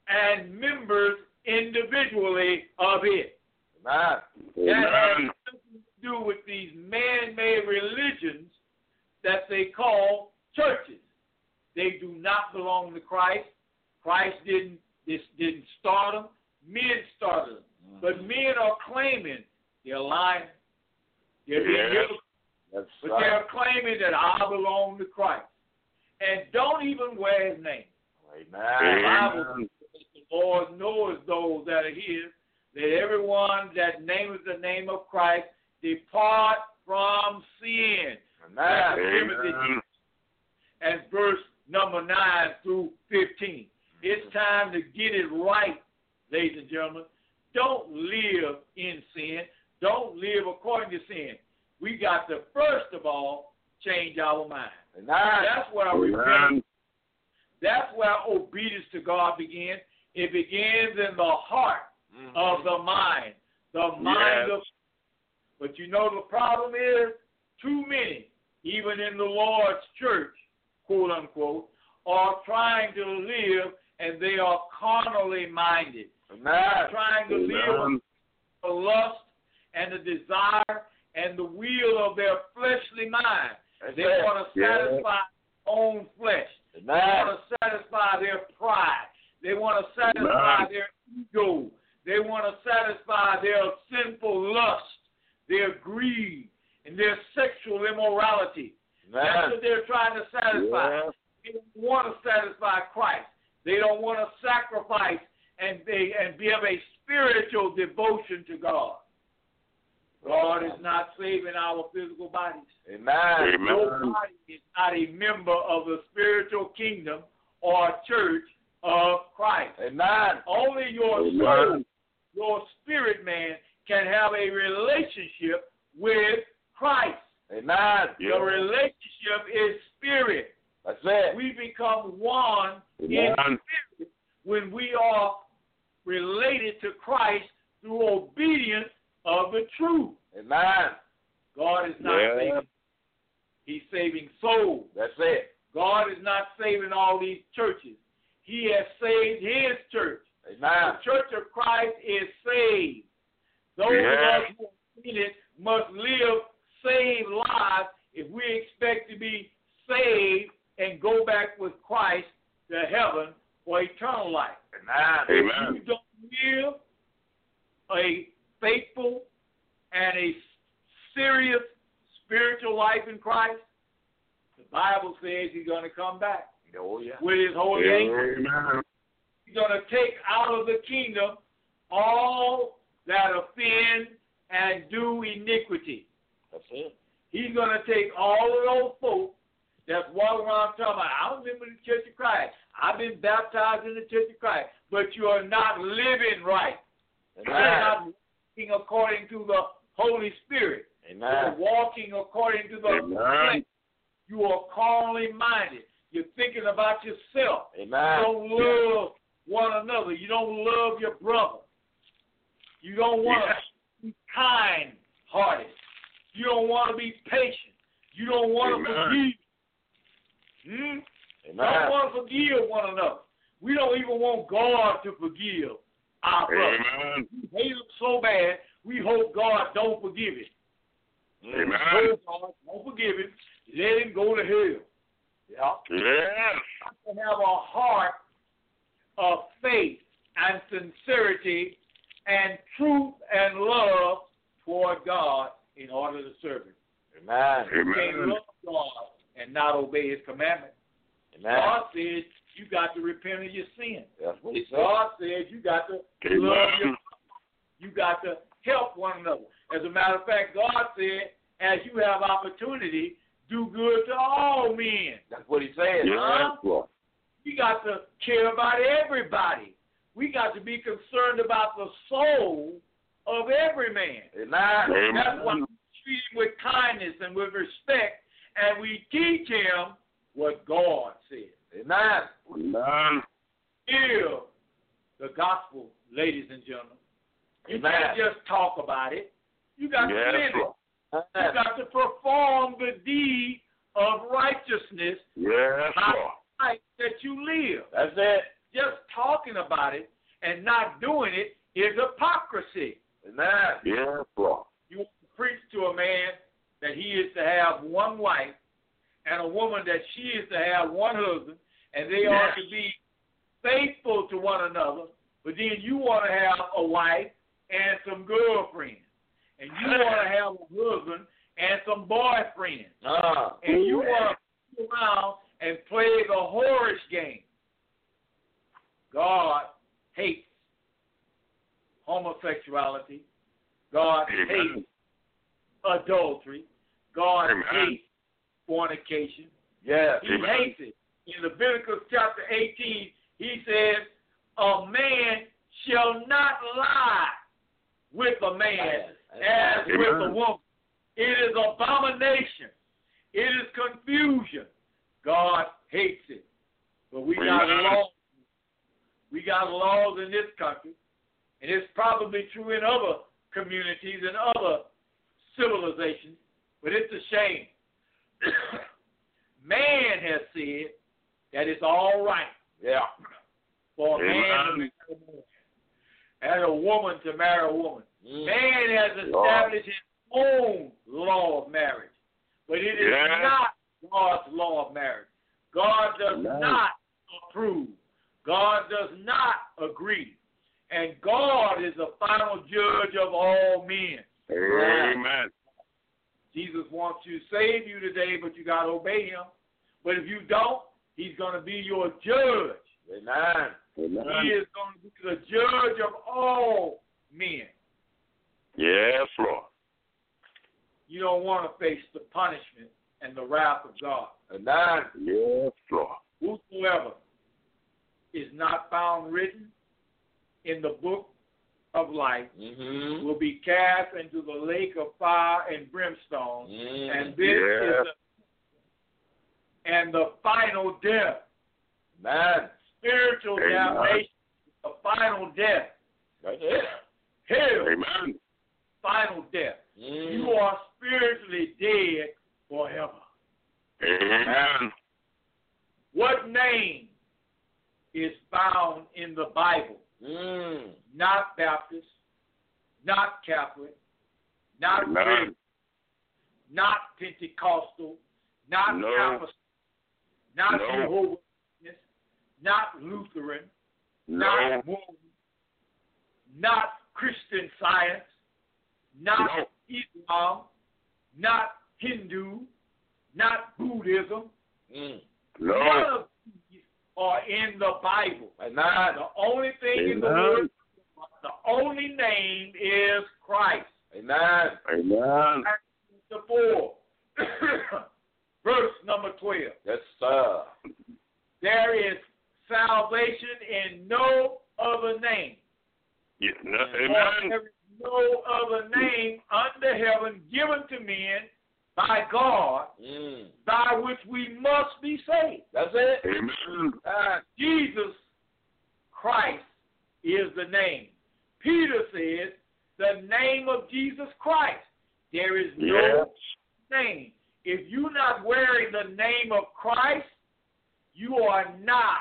[SPEAKER 5] and members individually of it.
[SPEAKER 3] Amen.
[SPEAKER 5] That has nothing to do with these man-made religions that they call churches. They do not belong to Christ. Christ didn't this didn't start them. Men started them. Mm-hmm. But men are claiming they're lying. They're being
[SPEAKER 4] Yes.
[SPEAKER 3] That's
[SPEAKER 5] but
[SPEAKER 3] right.
[SPEAKER 5] they're claiming that I belong to Christ. And don't even wear his name.
[SPEAKER 3] Amen.
[SPEAKER 5] The Bible says the Lord knows those that are his, that everyone that names the name of Christ depart from sin.
[SPEAKER 3] Amen.
[SPEAKER 4] Amen.
[SPEAKER 5] And verse number nine through fifteen. It's time to get it right, ladies and gentlemen. Don't live in sin. Don't live according to sin. We got to, first of all, change our mind.
[SPEAKER 3] Amen.
[SPEAKER 5] That's where
[SPEAKER 4] Amen.
[SPEAKER 5] repentance, that's where obedience to God begins. It begins in the heart
[SPEAKER 3] Mm-hmm.
[SPEAKER 5] of the mind. The mind
[SPEAKER 4] Yes.
[SPEAKER 5] of, but you know the problem is, too many, even in the Lord's church, quote unquote, are trying to live and they are carnally minded.
[SPEAKER 3] Amen.
[SPEAKER 5] Trying to live
[SPEAKER 4] Amen.
[SPEAKER 5] the lust and the desire and the will of their fleshly mind.
[SPEAKER 3] That's
[SPEAKER 5] They
[SPEAKER 3] it.
[SPEAKER 5] want to
[SPEAKER 4] Yeah.
[SPEAKER 5] satisfy their own flesh. They
[SPEAKER 3] Amen.
[SPEAKER 5] want to satisfy their pride. They want to satisfy
[SPEAKER 4] Amen.
[SPEAKER 5] their ego. They want to satisfy their sinful lust, their greed, and their sexual immorality. That's
[SPEAKER 3] Amen.
[SPEAKER 5] what they're trying to satisfy.
[SPEAKER 4] Yes.
[SPEAKER 5] They don't want to satisfy Christ. They don't want to sacrifice and they and give a spiritual devotion to God. God is not saving our physical bodies.
[SPEAKER 3] Amen.
[SPEAKER 4] Amen.
[SPEAKER 5] Nobody is not a member of the spiritual kingdom or church of Christ.
[SPEAKER 3] Amen.
[SPEAKER 5] Only your
[SPEAKER 4] Amen.
[SPEAKER 5] soul, your spirit man, can have a relationship with Christ.
[SPEAKER 3] Amen.
[SPEAKER 5] The
[SPEAKER 4] Yeah.
[SPEAKER 5] relationship is spirit.
[SPEAKER 3] That's it.
[SPEAKER 5] We become one in
[SPEAKER 4] Amen.
[SPEAKER 5] spirit when we are related to Christ through obedience of the truth.
[SPEAKER 3] Amen.
[SPEAKER 5] God is not
[SPEAKER 4] Yeah.
[SPEAKER 5] saving. He's saving souls.
[SPEAKER 3] That's it.
[SPEAKER 5] God is not saving all these churches. He has saved his church.
[SPEAKER 3] Amen.
[SPEAKER 5] The church of Christ is saved. Those
[SPEAKER 4] Yeah.
[SPEAKER 5] of us who are in it must live saved lives if we expect to be saved and go back with Christ to heaven for eternal life.
[SPEAKER 3] Amen.
[SPEAKER 4] Amen.
[SPEAKER 5] If you don't live a faithful and a serious spiritual life in Christ, the Bible says he's going to come back
[SPEAKER 3] Oh, yeah.
[SPEAKER 5] with his holy angels.
[SPEAKER 4] Amen.
[SPEAKER 5] He's going to take out of the kingdom all that offend and do iniquity.
[SPEAKER 3] That's it.
[SPEAKER 5] He's going to take all of those folks that's walking around talking about, I remember the Church of Christ. I've been baptized in the Church of Christ. But you are not living right. You're
[SPEAKER 3] Amen.
[SPEAKER 5] not walking according to the Holy Spirit. You're
[SPEAKER 3] Amen.
[SPEAKER 5] walking according to the
[SPEAKER 4] Amen.
[SPEAKER 5] flesh. You are carnally minded. You're thinking about yourself. You
[SPEAKER 3] Amen.
[SPEAKER 5] don't love one another. You don't love your brother. You don't want
[SPEAKER 4] Yes.
[SPEAKER 5] to be kind-hearted. You don't want to be patient. You don't want to
[SPEAKER 4] Amen.
[SPEAKER 5] forgive. Hmm? Don't
[SPEAKER 3] Amen.
[SPEAKER 5] want to forgive one another. We don't even want God to forgive our brother.
[SPEAKER 4] Amen.
[SPEAKER 5] We hate him so bad, we hope God don't forgive him.
[SPEAKER 4] Amen.
[SPEAKER 5] Oh, God, don't forgive him. Let him go to hell. Yeah.
[SPEAKER 4] Yes.
[SPEAKER 5] To have a heart of faith and sincerity and truth and love toward God in order to serve him.
[SPEAKER 3] Amen.
[SPEAKER 5] You can't
[SPEAKER 4] Amen.
[SPEAKER 5] love God and not obey his commandments.
[SPEAKER 3] Amen.
[SPEAKER 5] God says you got to repent of your sin.
[SPEAKER 3] That's what he said.
[SPEAKER 5] God says you got to
[SPEAKER 4] Amen.
[SPEAKER 5] love your you got to help one another. As a matter of fact, God said, as you have opportunity, do good to all men.
[SPEAKER 3] That's what he said.
[SPEAKER 4] Yes, Lord.
[SPEAKER 5] We got to care about everybody. We got to be concerned about the soul of every man.
[SPEAKER 3] Amen.
[SPEAKER 5] That's why
[SPEAKER 4] Amen.
[SPEAKER 5] we treat him with kindness and with respect, and we teach him what God says.
[SPEAKER 3] Amen.
[SPEAKER 4] Amen.
[SPEAKER 5] Hear the gospel, ladies and gentlemen. You
[SPEAKER 3] Amen.
[SPEAKER 5] can't just talk about it. You got to
[SPEAKER 4] Yes,
[SPEAKER 5] live it.
[SPEAKER 4] Lord.
[SPEAKER 5] You got to perform the deed of righteousness
[SPEAKER 4] Yes,
[SPEAKER 5] by
[SPEAKER 4] Lord.
[SPEAKER 5] the life that you live.
[SPEAKER 3] That's it.
[SPEAKER 5] just talking about it and not doing it is hypocrisy.
[SPEAKER 3] Amen.
[SPEAKER 4] Yes, Lord.
[SPEAKER 5] You want to preach to a man that he is to have one wife and a woman that she is to have one husband, and they
[SPEAKER 4] Yes.
[SPEAKER 5] are to be faithful to one another, but then you want to have a wife and some girlfriends, and you want to have a husband and some boyfriends,
[SPEAKER 3] Ah.
[SPEAKER 5] and you want to sit around and play the whorish game. God hates homosexuality. God
[SPEAKER 4] Amen.
[SPEAKER 5] hates adultery. God
[SPEAKER 4] Amen.
[SPEAKER 5] hates fornication.
[SPEAKER 3] Yes.
[SPEAKER 5] He
[SPEAKER 4] Amen.
[SPEAKER 5] hates it. In Leviticus chapter eighteen, he says, a man shall not lie with a man as
[SPEAKER 3] Amen.
[SPEAKER 5] with a
[SPEAKER 4] Amen.
[SPEAKER 5] woman. It is abomination. It is confusion. God hates it. But we got
[SPEAKER 4] Amen.
[SPEAKER 5] laws. We got laws in this country, and it's probably true in other communities and other civilizations, but it's a shame. Man has said that it's all right
[SPEAKER 3] Yeah.
[SPEAKER 5] for a man to
[SPEAKER 4] Amen.
[SPEAKER 5] marry a woman and a woman to marry a woman.
[SPEAKER 3] Mm.
[SPEAKER 5] Man has established his own law of marriage, but it is
[SPEAKER 4] Yes.
[SPEAKER 5] not God's law of marriage. God does
[SPEAKER 4] Amen.
[SPEAKER 5] not approve. God does not agree. And God is the final judge of all men.
[SPEAKER 4] Amen.
[SPEAKER 5] Jesus wants to save you today, but you got to obey him. But if you don't, he's going to be your judge.
[SPEAKER 3] Amen.
[SPEAKER 5] He
[SPEAKER 4] Amen.
[SPEAKER 5] is going to be the judge of all men.
[SPEAKER 4] Yes, Lord.
[SPEAKER 5] You don't want to face the punishment and the wrath of God.
[SPEAKER 3] Amen.
[SPEAKER 4] Yes, Lord.
[SPEAKER 5] Whosoever is not found written in the book of life
[SPEAKER 3] Mm-hmm.
[SPEAKER 5] will be cast into the lake of fire and brimstone,
[SPEAKER 3] Mm.
[SPEAKER 5] and this
[SPEAKER 4] Yeah.
[SPEAKER 5] is the, and the final death,
[SPEAKER 3] Amen.
[SPEAKER 5] spiritual
[SPEAKER 4] Amen.
[SPEAKER 5] damnation, the final death,
[SPEAKER 3] Right there.
[SPEAKER 5] hell,
[SPEAKER 4] Amen.
[SPEAKER 5] final death.
[SPEAKER 3] Mm.
[SPEAKER 5] You are spiritually dead forever.
[SPEAKER 4] Amen.
[SPEAKER 5] What name is found in the Bible?
[SPEAKER 3] Mm.
[SPEAKER 5] Not Baptist, not Catholic, not
[SPEAKER 4] Amen.
[SPEAKER 5] Christian, not Pentecostal, not
[SPEAKER 4] No.
[SPEAKER 5] Apostolic, not
[SPEAKER 4] No.
[SPEAKER 5] Jehovah's Witness, not Lutheran,
[SPEAKER 4] No.
[SPEAKER 5] not Mormon, not Christian Science, not
[SPEAKER 4] No.
[SPEAKER 5] Islam, not Hindu, not Buddhism.
[SPEAKER 3] Mm.
[SPEAKER 4] No.
[SPEAKER 5] None of these are in the Bible.
[SPEAKER 3] Amen.
[SPEAKER 5] The only thing in the
[SPEAKER 4] Amen.
[SPEAKER 5] Word, the only name is Christ.
[SPEAKER 3] Amen.
[SPEAKER 4] Amen.
[SPEAKER 5] Acts chapter four, verse number twelve.
[SPEAKER 3] Yes, sir.
[SPEAKER 5] There is salvation in no other name.
[SPEAKER 4] Yeah, no,
[SPEAKER 5] For
[SPEAKER 4] amen.
[SPEAKER 5] there is no other name under heaven given to men by God
[SPEAKER 3] Mm.
[SPEAKER 5] by which we must be saved.
[SPEAKER 3] That's it.
[SPEAKER 4] Amen.
[SPEAKER 3] Ah.
[SPEAKER 5] Jesus Christ is the name. Peter says, the name of Jesus Christ. There is no
[SPEAKER 4] Yes.
[SPEAKER 5] name. If you're not wearing the name of Christ, you are not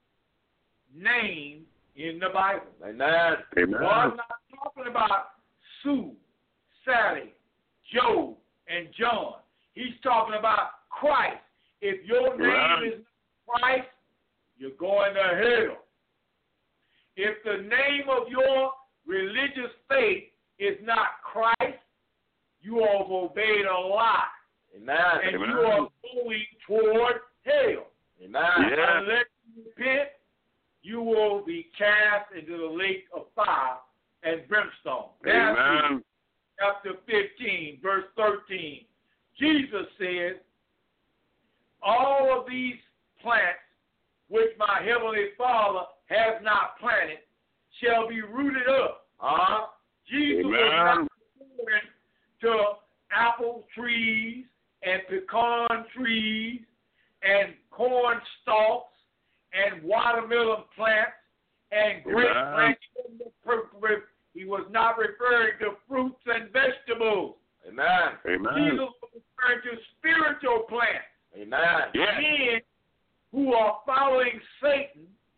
[SPEAKER 5] named in the Bible.
[SPEAKER 3] Amen.
[SPEAKER 4] Amen.
[SPEAKER 5] God's not talking about Sue, Sally, Joe, and John. He's talking about Christ. If your name
[SPEAKER 4] Right.
[SPEAKER 5] is not Christ, you're going to hell. If the name of your religious faith is not Christ, you have obeyed a lie.
[SPEAKER 3] Amen.
[SPEAKER 5] And
[SPEAKER 4] Amen.
[SPEAKER 5] you are going toward hell.
[SPEAKER 3] Amen.
[SPEAKER 4] Yeah.
[SPEAKER 5] Unless you repent, you will be cast into the lake of fire and brimstone. Matthew
[SPEAKER 4] Amen.
[SPEAKER 5] chapter fifteen, verse thirteen. Jesus said, all of these plants which my heavenly Father has not planted shall be rooted up.
[SPEAKER 3] Uh-huh.
[SPEAKER 5] Jesus was
[SPEAKER 4] Amen.
[SPEAKER 5] not referring to apple trees and pecan trees and corn stalks and watermelon plants and grape
[SPEAKER 4] Amen.
[SPEAKER 5] plants. He was not referring to fruits and vegetables.
[SPEAKER 3] Amen.
[SPEAKER 4] Amen.
[SPEAKER 5] Jesus was referring to spiritual plants.
[SPEAKER 3] Amen.
[SPEAKER 4] Yes.
[SPEAKER 5] Men who are following Satan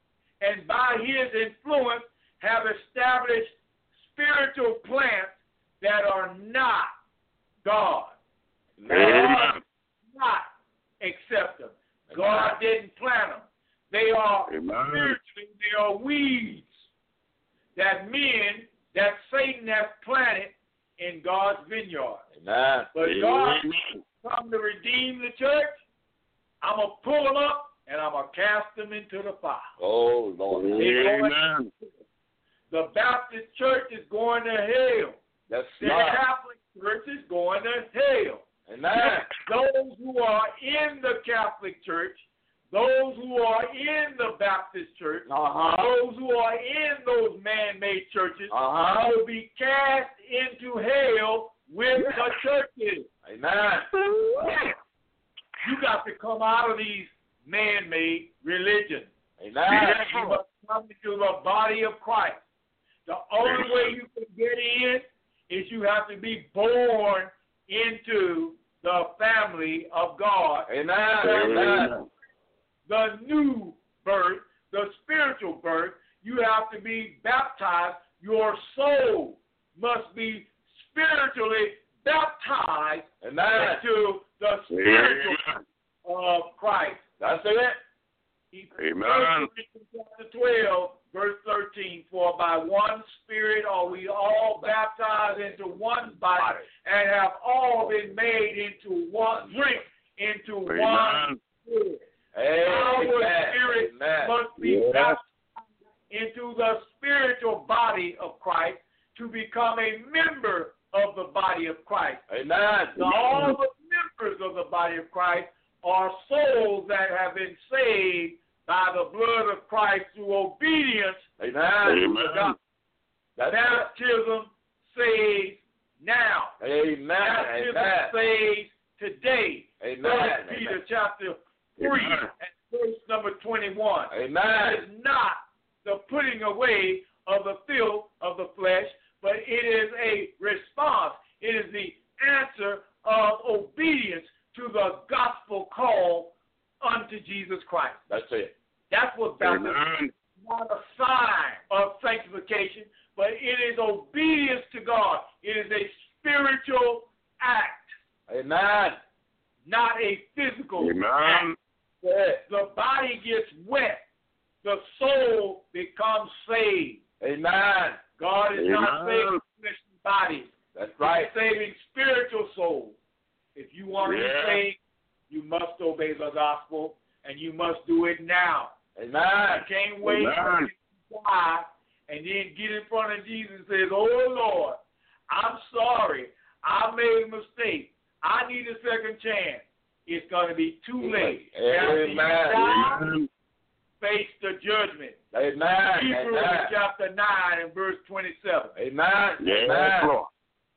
[SPEAKER 5] and by his influence have established spiritual plants that are not God. God did not accept them. God didn't plant them. They are spiritually, they are weeds that men, that Satan has planted in God's vineyard.
[SPEAKER 3] Amen.
[SPEAKER 5] But God come to redeem the church. I'm going to pull them up and I'm going to cast them into the fire.
[SPEAKER 3] Oh, Lord.
[SPEAKER 4] Amen.
[SPEAKER 5] The Baptist church is going to hell.
[SPEAKER 3] That's
[SPEAKER 5] The
[SPEAKER 3] right.
[SPEAKER 5] Catholic church is going to hell.
[SPEAKER 3] Amen.
[SPEAKER 5] Those who are in the Catholic church, those who are in the Baptist church,
[SPEAKER 3] Uh-huh.
[SPEAKER 5] those who are in those man-made churches
[SPEAKER 3] Uh-huh.
[SPEAKER 5] will be cast into hell with the churches.
[SPEAKER 3] Amen.
[SPEAKER 5] You got to come out of these man-made religions.
[SPEAKER 3] Amen.
[SPEAKER 5] You must come into the body of Christ. The only way you can get in is you have to be born into the family of God.
[SPEAKER 3] Amen. Amen.
[SPEAKER 5] The new birth, the spiritual birth, you have to be baptized. Your soul must be spiritually baptized
[SPEAKER 3] Amen.
[SPEAKER 5] into the spiritual of Christ.
[SPEAKER 3] That's it.
[SPEAKER 4] Amen.
[SPEAKER 5] First Corinthians chapter twelve, verse thirteen, for by one Spirit are we all baptized into one body, and have all been made into one drink, into one
[SPEAKER 4] Amen.
[SPEAKER 5] Spirit.
[SPEAKER 3] Amen.
[SPEAKER 5] Our spirit
[SPEAKER 3] Amen.
[SPEAKER 5] must be
[SPEAKER 4] Yes.
[SPEAKER 5] baptized into the spiritual body of Christ to become a member of the body of Christ.
[SPEAKER 3] Amen.
[SPEAKER 5] Now, all the members of the body of Christ are souls that have been saved by the blood of Christ through obedience
[SPEAKER 3] Amen.
[SPEAKER 5] to the gospel.
[SPEAKER 3] That's it.
[SPEAKER 5] Baptism saves now.
[SPEAKER 3] Amen.
[SPEAKER 5] Baptism
[SPEAKER 3] Amen.
[SPEAKER 5] saves today.
[SPEAKER 3] Amen.
[SPEAKER 5] First Peter
[SPEAKER 3] Amen.
[SPEAKER 5] chapter three
[SPEAKER 4] Amen.
[SPEAKER 5] and verse number twenty-one. That
[SPEAKER 3] Amen.
[SPEAKER 5] is not the putting away of the filth of the flesh, but it is a response. It is the answer of obedience to the gospel call unto Jesus Christ.
[SPEAKER 3] That's it.
[SPEAKER 5] That's what baptism is.
[SPEAKER 4] Amen.
[SPEAKER 5] Not a sign of sanctification, but it is obedience to God. It is a spiritual act,
[SPEAKER 3] Amen.
[SPEAKER 5] not a physical act.
[SPEAKER 4] Amen.
[SPEAKER 5] The body gets wet. The soul becomes saved.
[SPEAKER 3] Amen.
[SPEAKER 5] God is not
[SPEAKER 4] Amen.
[SPEAKER 5] saving fleshly bodies.
[SPEAKER 3] That's right.
[SPEAKER 5] He's saving spiritual souls. If you want to
[SPEAKER 4] Yeah.
[SPEAKER 5] be saved, you must obey the gospel, and you must do it now. You
[SPEAKER 3] Amen.
[SPEAKER 5] can't wait
[SPEAKER 4] Amen.
[SPEAKER 5] until you die and then get in front of Jesus and say, oh, Lord, I'm sorry. I made a mistake. I need a second chance. It's going to be too late. After you die,
[SPEAKER 4] Amen.
[SPEAKER 5] face the judgment.
[SPEAKER 3] Amen.
[SPEAKER 5] Hebrews
[SPEAKER 3] Amen.
[SPEAKER 5] chapter nine and verse twenty-seven.
[SPEAKER 3] Amen.
[SPEAKER 4] Yes,
[SPEAKER 3] Amen.
[SPEAKER 4] Lord.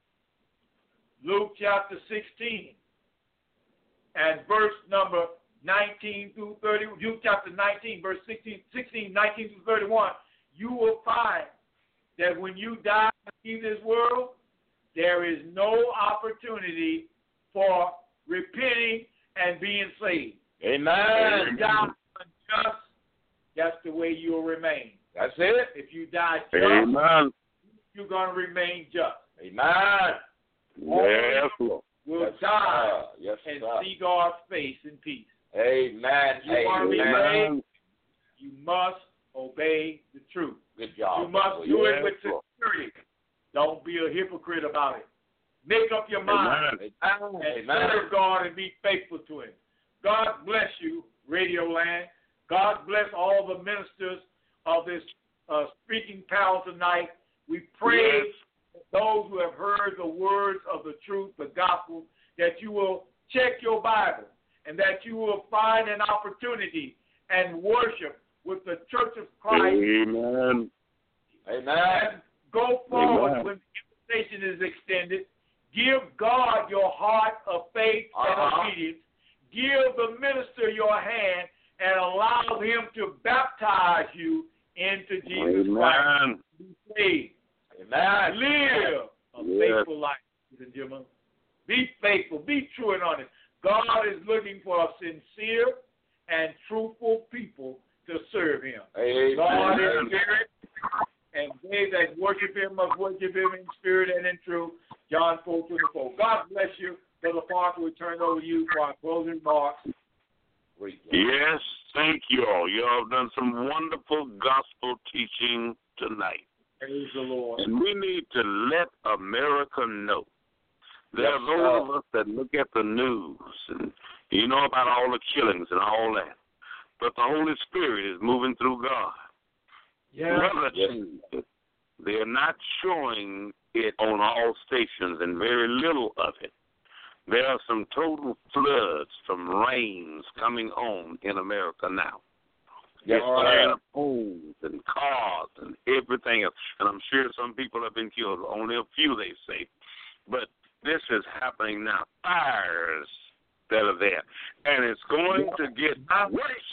[SPEAKER 5] Luke chapter sixteen and verse number nineteen through thirty. Luke chapter nineteen, verse sixteen, sixteen, nineteen through thirty-one. You will find that when you die in this world, there is no opportunity for repenting and being saved.
[SPEAKER 3] Amen.
[SPEAKER 5] If you die unjust, that's the way you'll remain.
[SPEAKER 3] That's it.
[SPEAKER 5] If you die just,
[SPEAKER 4] Amen.
[SPEAKER 5] you're going to remain just.
[SPEAKER 3] Amen.
[SPEAKER 4] Yes, Lord.
[SPEAKER 5] We'll
[SPEAKER 3] Yes,
[SPEAKER 5] die
[SPEAKER 3] sir. Yes,
[SPEAKER 5] and
[SPEAKER 3] sir.
[SPEAKER 5] see God's face in peace.
[SPEAKER 3] Amen.
[SPEAKER 5] You want to be
[SPEAKER 3] Amen.
[SPEAKER 5] saved? You must obey the truth.
[SPEAKER 3] Good job.
[SPEAKER 5] You must
[SPEAKER 3] brother.
[SPEAKER 5] do it
[SPEAKER 4] Yes,
[SPEAKER 5] with
[SPEAKER 4] Lord.
[SPEAKER 5] sincerity. Don't be a hypocrite about it. Make up your mind
[SPEAKER 4] Amen.
[SPEAKER 3] Amen.
[SPEAKER 5] and
[SPEAKER 3] Amen.
[SPEAKER 5] serve God and be faithful to Him. God bless you, Radio Land. God bless all the ministers of this uh, speaking panel tonight. We pray
[SPEAKER 4] Yes.
[SPEAKER 5] that those who have heard the words of the truth, the gospel, that you will check your Bible and that you will find an opportunity and worship with the Church of Christ.
[SPEAKER 4] Amen.
[SPEAKER 3] Amen.
[SPEAKER 5] And go forward
[SPEAKER 4] Amen.
[SPEAKER 5] when the invitation is extended. Give God your heart of faith and
[SPEAKER 3] Uh-huh.
[SPEAKER 5] obedience. Give the minister your hand and allow him to baptize you into Jesus Christ.
[SPEAKER 4] Amen.
[SPEAKER 5] Be saved.
[SPEAKER 3] Amen.
[SPEAKER 5] Live a
[SPEAKER 4] Yes.
[SPEAKER 5] faithful life, ladies and gentlemen. Be faithful. Be true and honest. God is looking for a sincere and truthful people to serve him.
[SPEAKER 3] Amen.
[SPEAKER 5] God is spirit, and they that worship him must worship him in spirit and in truth. John four twenty-four. God bless you. Brother Parker, we turn it over to you for our closing remarks.
[SPEAKER 4] Yes, thank you all. You all have done some wonderful gospel teaching tonight.
[SPEAKER 5] Praise the Lord.
[SPEAKER 4] And we need to let America know. There are
[SPEAKER 3] Yes,
[SPEAKER 4] those
[SPEAKER 3] sir.
[SPEAKER 4] of us that look at the news and you know about all the killings and all that. But the Holy Spirit is moving through God.
[SPEAKER 5] Yeah.
[SPEAKER 4] Brother,
[SPEAKER 3] Yes.
[SPEAKER 4] they're not showing it on all stations and very little of it. There are some total floods from rains coming on in America now.
[SPEAKER 3] Yes,
[SPEAKER 4] Destroying
[SPEAKER 3] sir.
[SPEAKER 4] homes and cars and everything else. And I'm sure some people have been killed. Only a few, they say. But this is happening now. Fires that are there. And it's going to get worse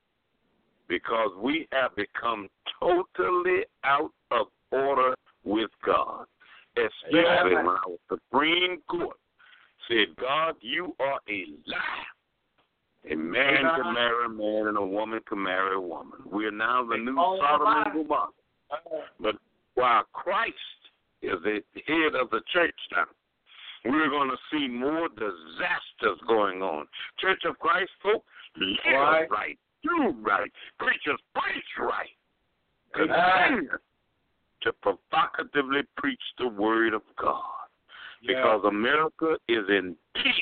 [SPEAKER 4] because we have become totally out of order with God. Especially
[SPEAKER 5] Yeah.
[SPEAKER 4] when our Supreme Court said, God, you are a liar. A man
[SPEAKER 5] Yeah.
[SPEAKER 4] can marry a man and a woman can marry a woman. We are now the
[SPEAKER 5] They
[SPEAKER 4] new
[SPEAKER 5] call it a
[SPEAKER 4] Sodom
[SPEAKER 5] lie.
[SPEAKER 4] and Gomorrah. But while Christ is the head of the church now, we're going to see more disasters going on. Church of Christ, folks, live
[SPEAKER 5] Right.
[SPEAKER 4] right, do right. Preachers, preach right.
[SPEAKER 5] Amen.
[SPEAKER 4] Continue to provocatively preach the word of God.
[SPEAKER 5] Yeah.
[SPEAKER 4] Because America is in deep,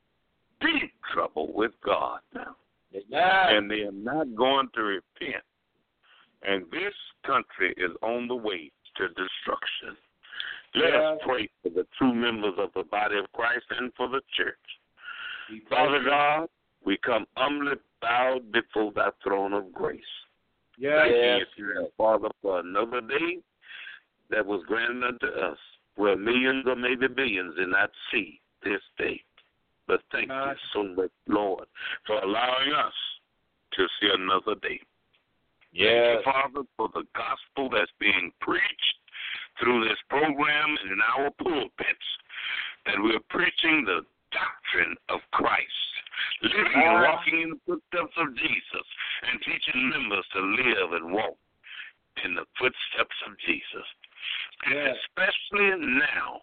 [SPEAKER 4] deep trouble with God now.
[SPEAKER 3] Amen.
[SPEAKER 4] And they are not going to repent. And this country is on the way to destruction. Let
[SPEAKER 5] Yeah.
[SPEAKER 4] us pray for the true members of the body of Christ and for the church.
[SPEAKER 5] We thank
[SPEAKER 4] Father
[SPEAKER 5] you.
[SPEAKER 4] God, we come humbly bowed before thy throne of grace.
[SPEAKER 5] Yeah.
[SPEAKER 3] Yes.
[SPEAKER 4] Thank you, Father, for another day that was granted unto us, where millions or maybe billions did not see this day. But thank
[SPEAKER 5] God.
[SPEAKER 4] you so much, Lord, for allowing us to see another day.
[SPEAKER 3] Yes.
[SPEAKER 4] Thank you, Father, for the gospel that's being preached through this program and in our pulpits, that we're preaching the doctrine of Christ, living and
[SPEAKER 3] Ah.
[SPEAKER 4] walking in the footsteps of Jesus, and teaching members to live and walk in the footsteps of Jesus. And
[SPEAKER 5] Yes.
[SPEAKER 4] especially now,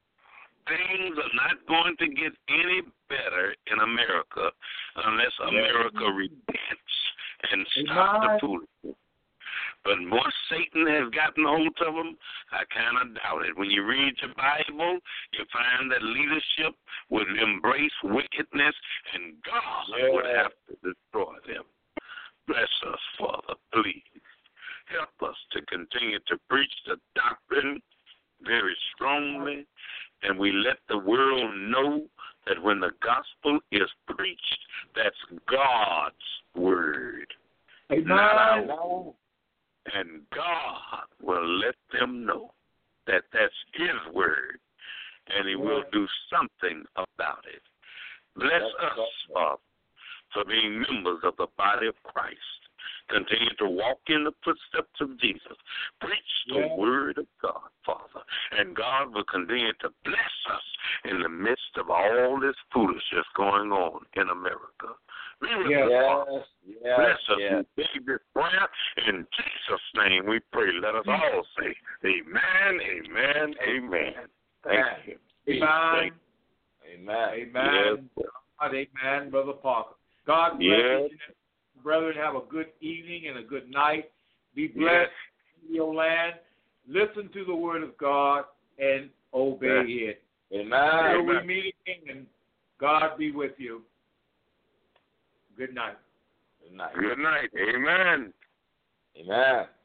[SPEAKER 4] things are not going to get any better in America unless America repents and stops the
[SPEAKER 5] Amen.
[SPEAKER 4] foolishness. But once Satan has gotten hold of them, I kind of doubt it. When you read the Bible, you find that leadership would embrace wickedness, and God
[SPEAKER 3] Yeah.
[SPEAKER 4] would have to destroy them. Bless us, Father, please. Help us to continue to preach the doctrine very strongly, and we let the world know that when the gospel is preached, that's God's word, not our
[SPEAKER 5] Amen.
[SPEAKER 4] own. And God will let them know that that's his word, and he will do something about it. Bless
[SPEAKER 3] That's
[SPEAKER 4] us, Father, for being members of the body of Christ. Continue to walk in the footsteps of Jesus. Preach the
[SPEAKER 5] Yeah.
[SPEAKER 4] word of God, Father. And God will continue to bless us in the midst of all this foolishness going on in America. Be with
[SPEAKER 5] Yes.
[SPEAKER 4] us, Father.
[SPEAKER 3] Yes. Yes.
[SPEAKER 4] Bless us.
[SPEAKER 3] Yes.
[SPEAKER 4] We beg this prayer in Jesus' name. We pray. Let us all say, Amen, Amen, Amen. Thank you.
[SPEAKER 5] Amen.
[SPEAKER 3] Amen.
[SPEAKER 5] Amen.
[SPEAKER 4] Yes.
[SPEAKER 5] God, amen, Brother Parker. God bless
[SPEAKER 4] Yes.
[SPEAKER 5] you, brethren. Have a good evening and a good night. Be blessed in your land. Listen to the word of God and obey it.
[SPEAKER 3] Amen.
[SPEAKER 5] Until we meet again, and God be with you. Good night.
[SPEAKER 3] Good night.
[SPEAKER 4] Good night. Amen.
[SPEAKER 3] Amen.